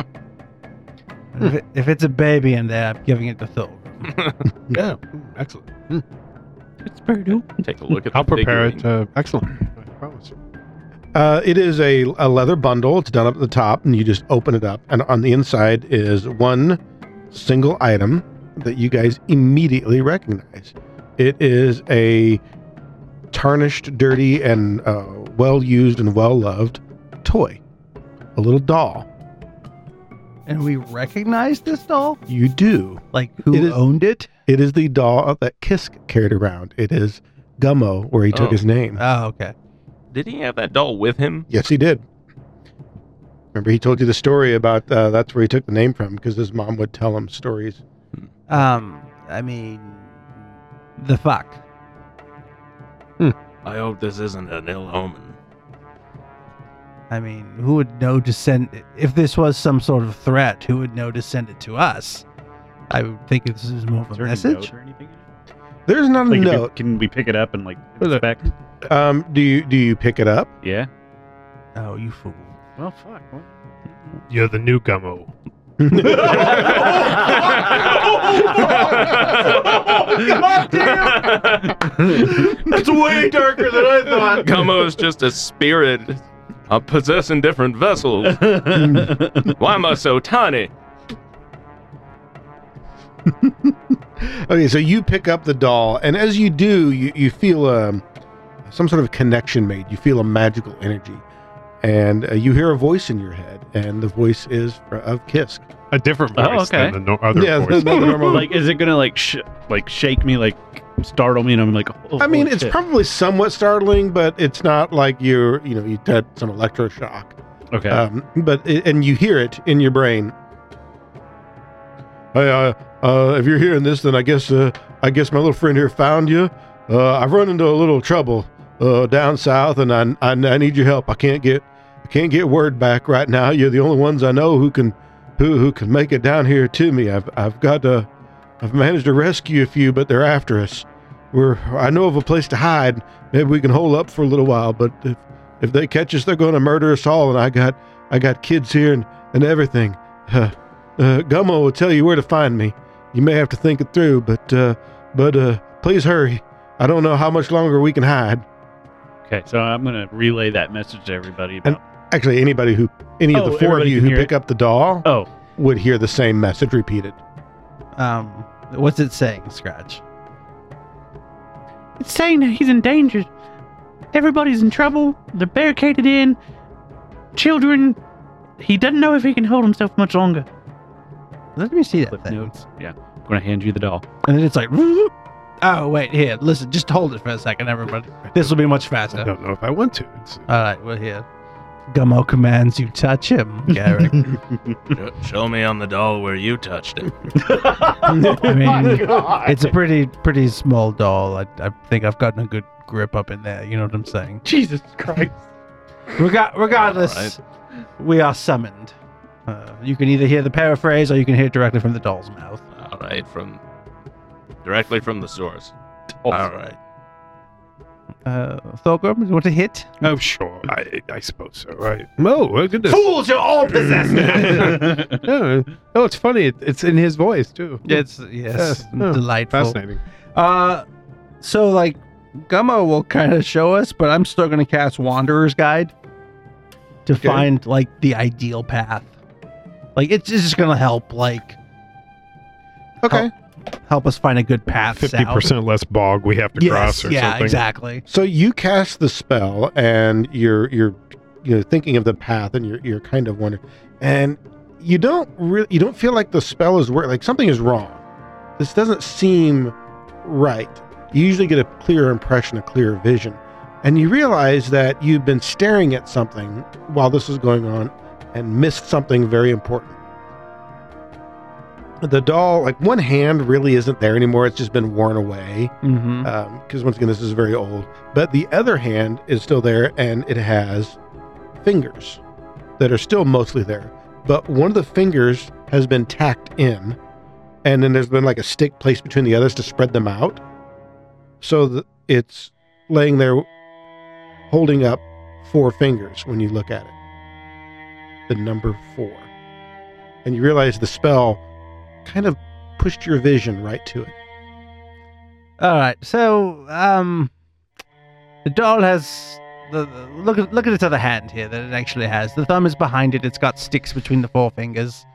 Speaker 3: If it's a baby in there, I'm giving it to Thorgrim.
Speaker 4: Yeah, excellent.
Speaker 5: It's Purdue.
Speaker 2: Take a look at
Speaker 4: I'll
Speaker 2: the
Speaker 4: prepare
Speaker 2: figurine.
Speaker 4: it. Excellent. I promise.
Speaker 1: It is a leather bundle. It's done up at the top, and you just open it up. And on the inside is one single item that you guys immediately recognize. It is a tarnished, dirty, and well-used and well-loved toy. A little doll.
Speaker 3: And we recognize this doll?
Speaker 1: You do.
Speaker 3: Like, who
Speaker 1: It is-
Speaker 3: owned it?
Speaker 1: It is the doll that Kisk carried around. It is Gummo, where he took
Speaker 2: Oh.
Speaker 1: his name.
Speaker 3: Oh, okay.
Speaker 2: Did he have that doll with him?
Speaker 1: Yes, he did. Remember, he told you the story about that's where he took the name from, because his mom would tell him stories.
Speaker 3: I mean, the fuck.
Speaker 7: I hope this isn't an ill omen.
Speaker 3: I mean, who would know to send if this was some sort of threat? Who would know to send it to us? I would think this is more of
Speaker 6: Is
Speaker 3: a
Speaker 6: there any
Speaker 3: message.
Speaker 6: note or anything?
Speaker 1: There's not a
Speaker 6: Like,
Speaker 1: note.
Speaker 6: can we pick it up and like
Speaker 4: Well,
Speaker 6: inspect?
Speaker 1: Do you pick it up?
Speaker 6: Yeah.
Speaker 3: Oh, you fool!
Speaker 6: Well, fuck. What?
Speaker 4: You're the new Gummo.
Speaker 3: God damn! That's way darker than I thought.
Speaker 2: Gummo is just a spirit possessing different vessels. Why am I so tiny?
Speaker 1: Okay, so you pick up the doll, and as you do, you feel some sort of connection made. You feel a magical energy, and you hear a voice in your head, and the voice is of Kisk.
Speaker 4: A different voice
Speaker 6: Oh, okay.
Speaker 4: than the other
Speaker 1: Yeah,
Speaker 4: voice.
Speaker 1: not the normal.
Speaker 6: Like, is it gonna like shake me, like startle me, and I'm like, oh,
Speaker 1: I mean,
Speaker 6: holy
Speaker 1: it's
Speaker 6: shit.
Speaker 1: probably somewhat startling, but it's not like you had some electroshock.
Speaker 6: Okay.
Speaker 1: And you hear it in your brain. Hey, if you're hearing this, then I guess my little friend here found you. I've run into a little trouble down south, and I need your help. I can't get word back right now. You're the only ones I know who can make it down here to me. I've managed to rescue a few, but they're after us. I know of a place to hide. Maybe we can hole up for a little while, but if they catch us, they're going to murder us all. And I got kids here and everything. Gummo will tell you where to find me. You may have to think it through, but please hurry. I don't know how much longer we can hide.
Speaker 6: Okay, so I'm gonna relay that message to everybody about.
Speaker 1: Actually, any of the four of
Speaker 6: everybody
Speaker 1: you
Speaker 6: can
Speaker 1: who
Speaker 6: hear
Speaker 1: pick
Speaker 6: it?
Speaker 1: up the doll
Speaker 6: Oh,
Speaker 1: would hear the same message repeated.
Speaker 3: What's it saying, Scratch?
Speaker 5: It's saying that he's endangered. Everybody's in trouble. They're barricaded in. Children. He doesn't know if he can hold himself much longer.
Speaker 3: Let me see that
Speaker 6: Cliff
Speaker 3: thing.
Speaker 6: Notes. Yeah, I'm gonna hand you the doll.
Speaker 3: And then it's like, oh wait, here, listen, just hold it for a second, everybody. This will be much
Speaker 4: I
Speaker 3: faster.
Speaker 4: don't know if I want to.
Speaker 3: All right, well here. Gummo commands you touch him, Garrick.
Speaker 7: Show me on the doll where you touched it.
Speaker 3: I mean, it's a pretty small doll. I think I've gotten a good grip up in there. You know what I'm saying?
Speaker 6: Jesus Christ.
Speaker 3: Regardless,
Speaker 7: All right.
Speaker 3: we are summoned. You can either hear the paraphrase or you can hear it directly from the doll's mouth.
Speaker 7: All right, directly from the source. All right.
Speaker 3: Thorgrim, you want to hit?
Speaker 4: Oh, sure. I suppose so. Right. Oh, look at this.
Speaker 3: Fools, you're all possessed.
Speaker 4: Oh, it's funny. It's in his voice, too.
Speaker 3: Yes,
Speaker 4: Oh,
Speaker 3: delightful.
Speaker 4: Fascinating.
Speaker 3: So like Gummo will kind of show us, but I'm still gonna cast Wanderer's Guide to find like the ideal path. Like it's just gonna help, like
Speaker 1: Okay.
Speaker 3: help us find a good path.
Speaker 4: 50% less bog we have to cross or
Speaker 3: yeah,
Speaker 4: something.
Speaker 3: exactly.
Speaker 1: So you cast the spell, and you're thinking of the path, and you're kind of wondering, and you don't feel like the spell is working. Like something is wrong. This doesn't seem right. You usually get a clearer impression, a clearer vision, and you realize that you've been staring at something while this is going on, and missed something very important. The doll, like one hand really isn't there anymore. It's just been worn away.
Speaker 3: Mm-hmm.
Speaker 1: Because once again, this is very old. But the other hand is still there, and it has fingers that are still mostly there. But one of the fingers has been tacked in, and then there's been like a stick placed between the others to spread them out. So that it's laying there holding up 4 fingers when you look at it. The number 4. And you realize the spell kind of pushed your vision right to it.
Speaker 3: All right, so the doll has look at its other hand here that it actually has. The thumb is behind it. It's got sticks between the 4 fingers.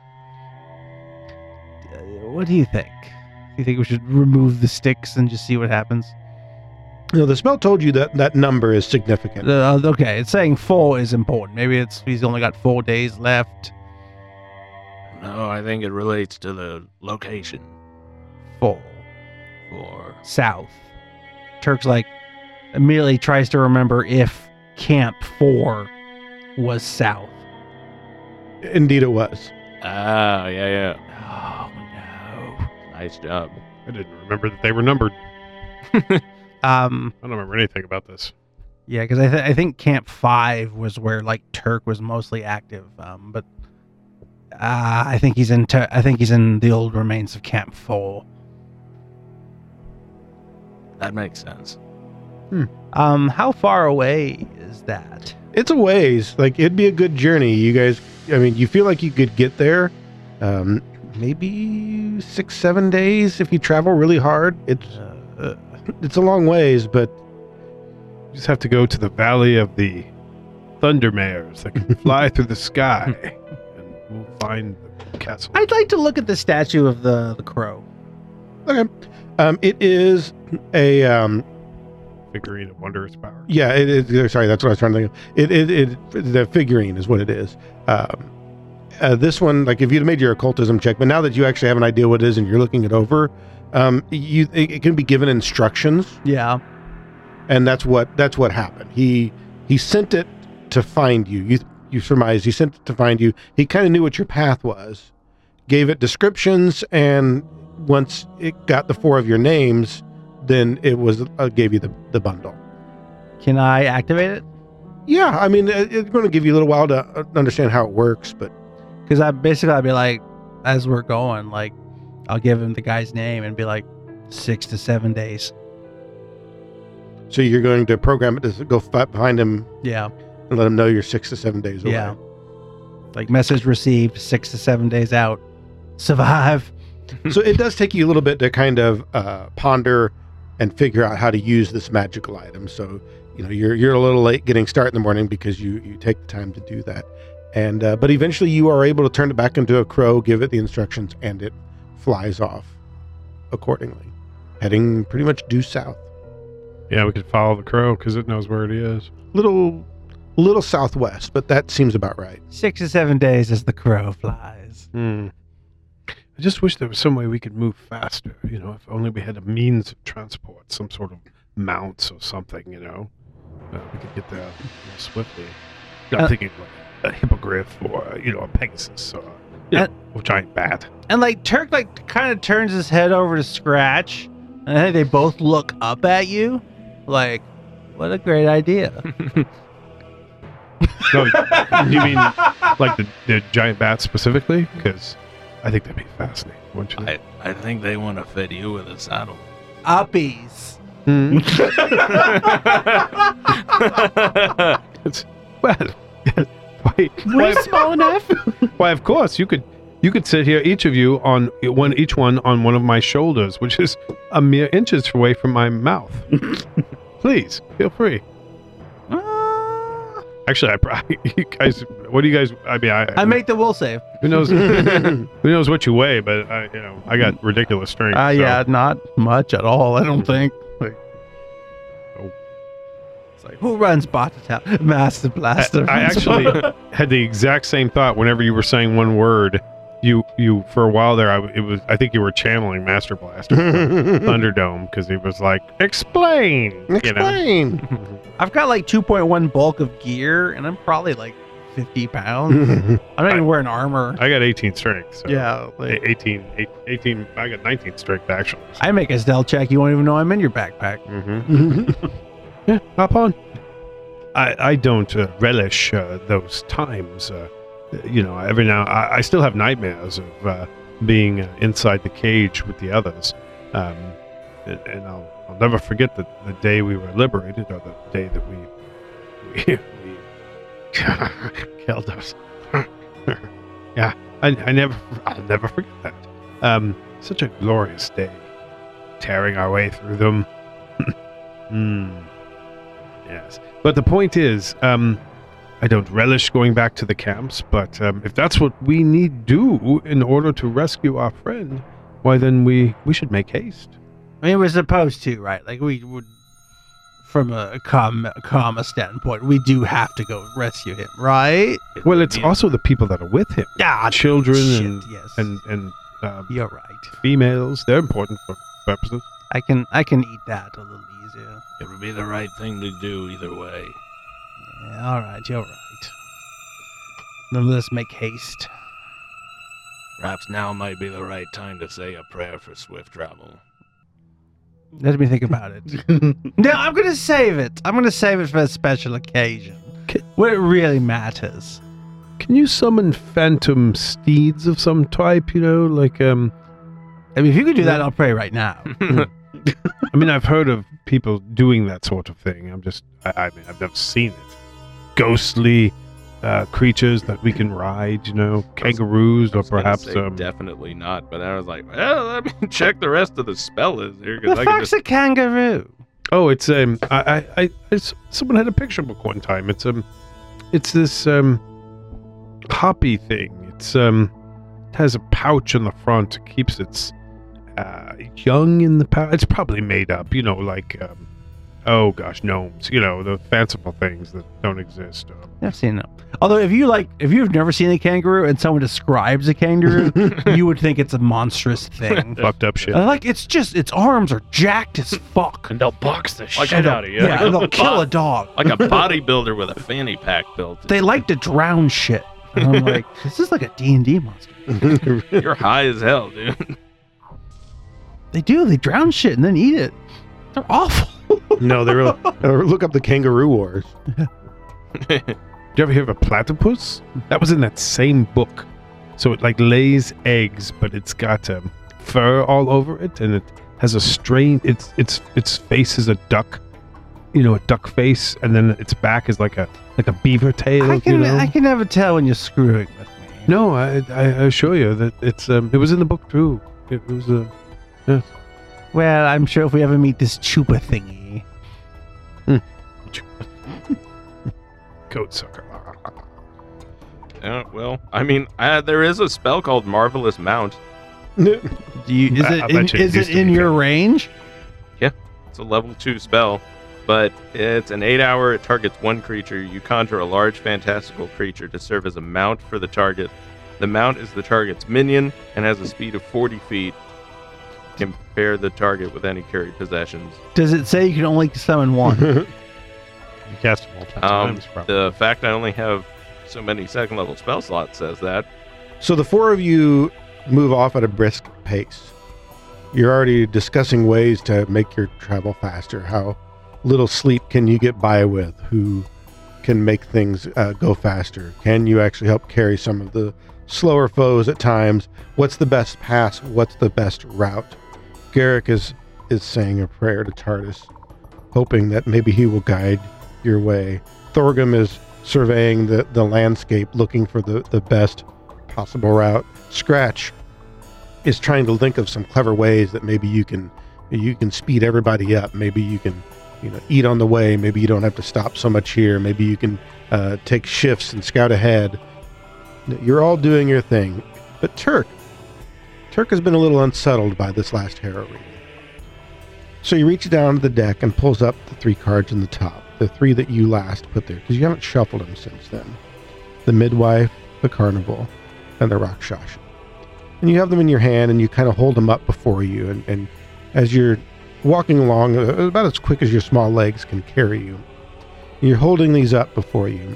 Speaker 3: What do you think? Do you think we should remove the sticks and just see what happens?
Speaker 1: No, the spell told you that number is significant.
Speaker 3: Okay, it's saying 4 is important. Maybe he's only got 4 days left.
Speaker 7: No, I think it relates to the location.
Speaker 3: 4
Speaker 7: For
Speaker 3: south. Turk's like immediately tries to remember if Camp 4 was south.
Speaker 1: Indeed, it was.
Speaker 2: Ah, yeah.
Speaker 3: Oh no.
Speaker 2: Nice job.
Speaker 4: I didn't remember that they were numbered. I don't remember anything about this.
Speaker 3: Yeah, because I think Camp 5 was where like Turk was mostly active. But I think he's in the old remains of Camp 4.
Speaker 7: that makes sense.
Speaker 3: How far away is that?
Speaker 1: It's a ways. Like, it'd be a good journey. You guys, I mean, you feel like you could get there, maybe 6-7 days if you travel really hard. It's a long ways, but
Speaker 4: You just have to go to the Valley of the Thundermares that can fly through the sky, and we'll find the castle.
Speaker 3: I'd like to look at the statue of the crow.
Speaker 1: okay. It is a
Speaker 4: Figurine of wondrous power.
Speaker 1: yeah. It is. Sorry, that's what I was trying to think of. The figurine is what it is. This one, like if you'd made your occultism check, but now that you actually have an idea what it is and you're looking it over, it can be given instructions.
Speaker 3: Yeah.
Speaker 1: And that's what happened. He sent it to find you. You surmise he sent it to find you. He kind of knew what your path was, gave it descriptions, and once it got the 4 of your names, then it was gave you the bundle.
Speaker 3: Can I activate it?
Speaker 1: Yeah, I mean it's going to give you a little while to understand how it works, but
Speaker 3: Because I'd be like, as we're going, like, I'll give him the guy's name and be like, 6 to 7 days.
Speaker 1: so you're going to program it to go find him
Speaker 3: Yeah.
Speaker 1: and let him know you're 6 to 7 days away.
Speaker 3: Yeah. Like, message received, 6 to 7 days out. Survive.
Speaker 1: So it does take you a little bit to kind of ponder and figure out how to use this magical item. So, you're a little late getting started in the morning because you take the time to do that. And but eventually you are able to turn it back into a crow, give it the instructions, and it flies off accordingly, heading pretty much due south.
Speaker 4: Yeah, we could follow the crow because it knows where it is.
Speaker 1: Little southwest, but that seems about right.
Speaker 3: 6 to 7 days as the crow flies.
Speaker 4: I just wish there was some way we could move faster. If only we had a means of transport, some sort of mounts or something. We could get there more swiftly. I'm thinking like a hippogriff or a Pegasus or a giant bat.
Speaker 3: And like Turk kind of turns his head over to Scratch, and I think they both look up at you like, what a great idea.
Speaker 4: No, you mean like the giant bat specifically? Because I think that'd be fascinating, wouldn't you?
Speaker 7: I think they want to fit you with a saddle.
Speaker 3: Uppies.
Speaker 4: Why,
Speaker 5: small enough.
Speaker 4: why, of course, you could sit here, each of you on each one on one of my shoulders, which is a mere inches away from my mouth. Please feel free. Actually, you guys, what do you guys? I mean,
Speaker 3: I make the will save.
Speaker 4: who knows? Who knows what you weigh? But I got ridiculous strength. so-
Speaker 3: Yeah, not much at all. I don't think. It's like, who runs Botetown? Master Blaster.
Speaker 4: I actually had the exact same thought whenever you were saying one word. You for a while there, I think you were channeling Master Blaster from Thunderdome because he was like, explain.
Speaker 1: Explain.
Speaker 3: I've got like 2.1 bulk of gear, and I'm probably like 50 pounds. I'm not even wearing armor.
Speaker 4: I got 18 strength. So
Speaker 3: Yeah, like,
Speaker 4: 18. I got 19 strength actually.
Speaker 3: I make a stealth check. You won't even know I'm in your backpack.
Speaker 4: Yeah, hop on. I don't relish those times. Every now I still have nightmares of being inside the cage with the others, and I'll never forget the day we were liberated, or the day that we killed us. Yeah, I'll never forget that. Such a glorious day, tearing our way through them. Yes, but the point is, I don't relish going back to the camps, but if that's what we need do in order to rescue our friend, why then we should make haste.
Speaker 3: I mean, we're supposed to, right? Like, we would, from a karma standpoint, we do have to go rescue him, right?
Speaker 4: Well, it's also the people that are with him.
Speaker 3: Ah,
Speaker 4: Children
Speaker 3: shit,
Speaker 4: and
Speaker 3: yes.
Speaker 4: and
Speaker 3: You're right.
Speaker 4: females. They're important for purposes.
Speaker 3: I can eat that a little easier.
Speaker 7: It would be the right thing to do either way.
Speaker 3: Yeah, all right, you're right. Then let's make haste.
Speaker 7: Perhaps now might be the right time to say a prayer for swift travel.
Speaker 3: Let me think about it. No, I'm gonna save it. I'm gonna save it for a special occasion. Where it really matters.
Speaker 4: Can you summon phantom steeds of some type? Like
Speaker 3: I mean, if you could do that, I'll pray right now.
Speaker 4: I mean, I've heard of people doing that sort of thing. I mean, I've never seen it. Ghostly creatures that we can ride? Kangaroos,
Speaker 2: I
Speaker 4: or
Speaker 2: was gonna
Speaker 4: perhaps
Speaker 2: say definitely not. But I was like, well, let me check the rest of the spell list here. 'Cause
Speaker 3: The
Speaker 2: I can
Speaker 3: fuck's a kangaroo?
Speaker 4: Oh, it's someone had a picture book one time. It's this hoppy thing. It has a pouch in the front. It keeps its young in the pouch. It's probably made up. Gnomes. The fanciful things that don't exist.
Speaker 3: I've seen them. Although if you've never seen a kangaroo and someone describes a kangaroo, you would think it's a monstrous thing.
Speaker 4: Fucked up shit.
Speaker 3: Its arms are jacked as fuck.
Speaker 6: And they'll box the
Speaker 2: Like
Speaker 6: shit out of you.
Speaker 3: Yeah, and they'll kill a dog.
Speaker 2: like a bodybuilder with a fanny pack built.
Speaker 3: They like to drown shit. And I'm like, this is like a D&D monster.
Speaker 2: You're high as hell, dude.
Speaker 3: They do. They drown shit and then eat it. They're awful.
Speaker 1: No, they're real. Look up the Kangaroo Wars.
Speaker 4: Did you ever hear of a platypus? That was in that same book. So it lays eggs, but it's got fur all over it, and it has a strange. Its face is a duck, a duck face, and then its back is like a beaver tail.
Speaker 3: I can never tell when you're screwing with me.
Speaker 4: No, I assure you that it was in the book too. It was yes.
Speaker 3: Well, I'm sure if we ever meet this chupa thingy.
Speaker 4: Goat sucker.
Speaker 2: Well, I mean, there is a spell called Marvelous Mount.
Speaker 3: Is
Speaker 4: I bet you it
Speaker 3: it
Speaker 4: used to
Speaker 3: in
Speaker 4: be
Speaker 3: your
Speaker 4: fair.
Speaker 3: range?
Speaker 2: It's a level 2 spell, but it's an 8-hour. It targets one creature. You conjure a large fantastical creature to serve as a mount for the target. The mount is the target's minion and has a speed of 40 feet. Compare the target with any carried possessions.
Speaker 3: Does it say you can only summon one?
Speaker 4: You cast it multiple times, probably.
Speaker 2: The fact I only have so many second level spell slots says that.
Speaker 1: So the four of you move off at a brisk pace. You're already discussing ways to make your travel faster. How little sleep can you get by with? Who can make things go faster? Can you actually help carry some of the slower foes at times? What's the best pass? What's the best route? Garrick is saying a prayer to Tardis, hoping that maybe he will guide your way. Thorgrim is surveying the landscape, looking for the best possible route. Scratch is trying to think of some clever ways that maybe you can speed everybody up. Maybe you can eat on the way. Maybe you don't have to stop so much here. Maybe you can take shifts and scout ahead. You're all doing your thing. But Turk has been a little unsettled by this last Harrow reading. So he reaches down to the deck and pulls up the 3 cards in the top. The 3 that you last put there, because you haven't shuffled them since then. The Midwife, the Carnival, and the Rakshasha. And you have them in your hand, and you kind of hold them up before you. And as you're walking along, about as quick as your small legs can carry you, you're holding these up before you,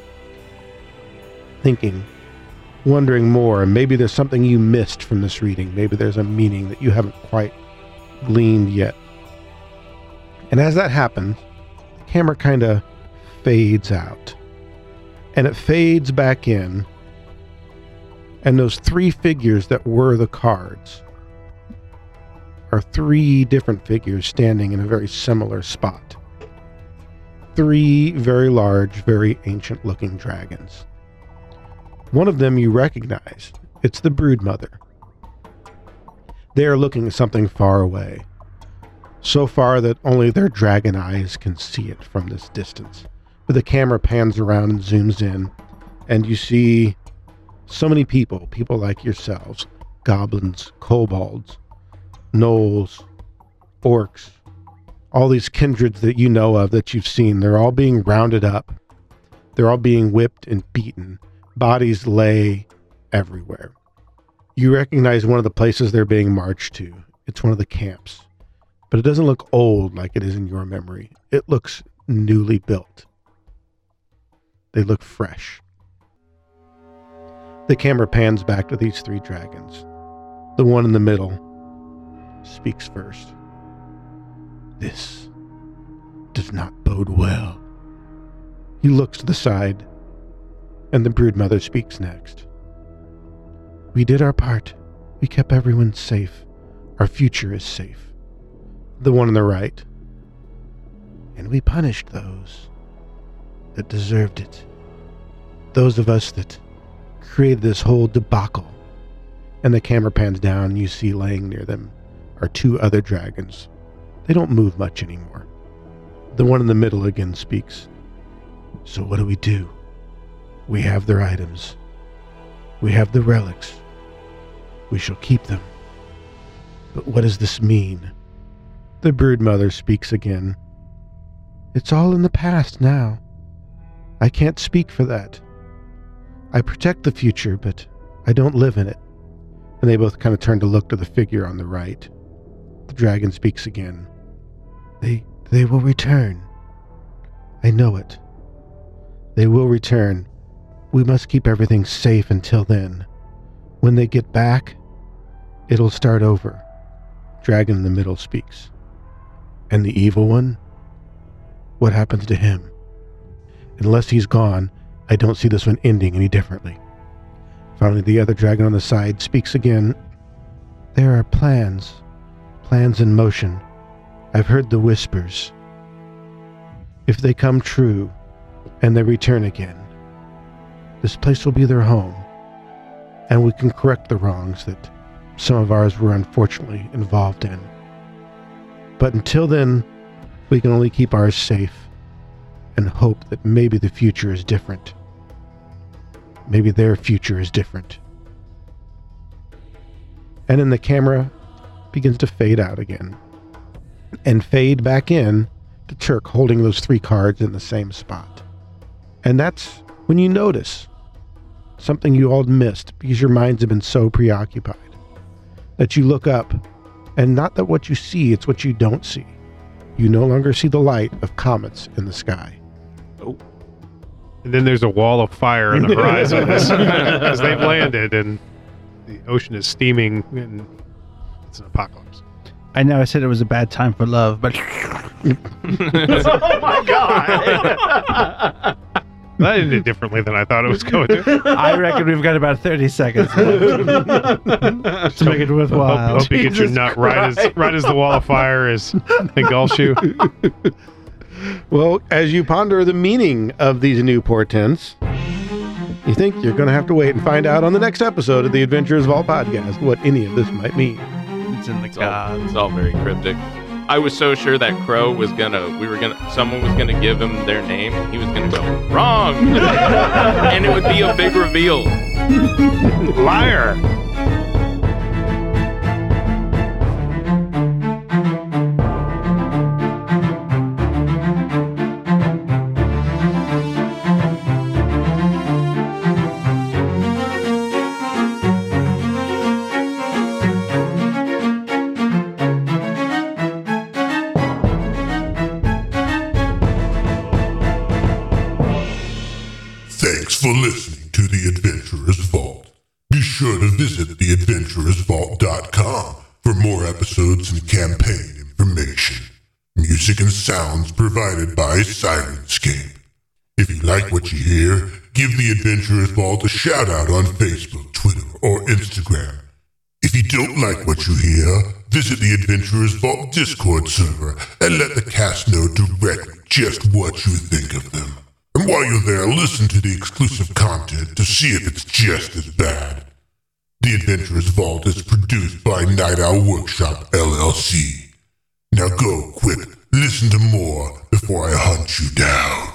Speaker 1: thinking, wondering more. And maybe there's something you missed from this reading. Maybe there's a meaning that you haven't quite gleaned yet. And as that happens, the camera kind of fades out. And it fades back in. And those 3 figures that were the cards are 3 different figures standing in a very similar spot. 3 very large, very ancient-looking dragons. One of them you recognize. It's the Broodmother. They are looking at something far away. So far that only their dragon eyes can see it from this distance. But the camera pans around and zooms in, and you see so many people like yourselves, goblins, kobolds, gnolls, orcs, all these kindreds that you know of, that you've seen. They're all being rounded up. They're all being whipped and beaten. Bodies lay everywhere. You recognize one of the places they're being marched to. It's one of the camps. But it doesn't look old like it is in your memory. It looks newly built. They look fresh. The camera pans back to these 3 dragons. The one in the middle speaks first. This does not bode well. He looks to the side, and the Broodmother speaks next. We did our part. We kept everyone safe. Our future is safe. The one on the right. And we punished those that deserved it. those of us that created this whole debacle. And the camera pans down and you see laying near them are 2 other dragons. They don't move much anymore. The one in the middle again speaks. So what do we do? We have their items. We have the relics. We shall keep them. But what does this mean? The broodmother speaks again. It's all in the past now. I can't speak for that. I protect the future, but I don't live in it. And they both kind of turn to look to the figure on the right. The dragon speaks again. They will return. I know it. They will return. We must keep everything safe until then. When they get back, it'll start over. Dragon in the middle speaks. And the evil one? What happens to him? Unless he's gone, I don't see this one ending any differently. Finally, the other dragon on the side speaks again. There are plans in motion. I've heard the whispers. If they come true, and they return again, this place will be their home, and we can correct the wrongs that some of ours were unfortunately involved in. But until then, we can only keep ours safe and hope that maybe the future is different. Maybe their future is different. And then the camera begins to fade out again and fade back in to Turk holding those 3 cards in the same spot. And that's when you notice something you all missed because your minds have been so preoccupied that you look up, and not that what you see, it's what you don't see. You no longer see the light of comets in the sky.
Speaker 2: Oh.
Speaker 4: And then there's a wall of fire on the horizon as they've landed, and the ocean is steaming, and it's an apocalypse.
Speaker 3: I know I said it was a bad time for love, but
Speaker 6: Oh my god!
Speaker 4: That ended differently than I thought it was going to.
Speaker 3: I reckon we've got about 30 seconds left to make it worthwhile.
Speaker 4: Hope you get your nut right as the wall of fire engulfs you.
Speaker 1: Well, as you ponder the meaning of these new portents, you think you're going to have to wait and find out on the next episode of the Adventurers Vault podcast what any of this might mean.
Speaker 3: It's in the cards.
Speaker 2: It's all very cryptic. I was so sure that Crow was someone was gonna give him their name. He was gonna go, wrong! And it would be a big reveal.
Speaker 4: Liar!
Speaker 8: Thanks for listening to The Adventurers Vault. Be sure to visit theadventurersvault.com for more episodes and campaign information. Music and sounds provided by Sirenscape. If you like what you hear, give The Adventurers Vault a shout out on Facebook, Twitter, or Instagram. If you don't like what you hear, visit the Adventurers Vault Discord server and let the cast know directly just what you think of them. And while you're there, listen to the exclusive content to see if it's just as bad. The Adventurers Vault is produced by Night Owl Workshop, LLC. Now go, quick, listen to more before I hunt you down.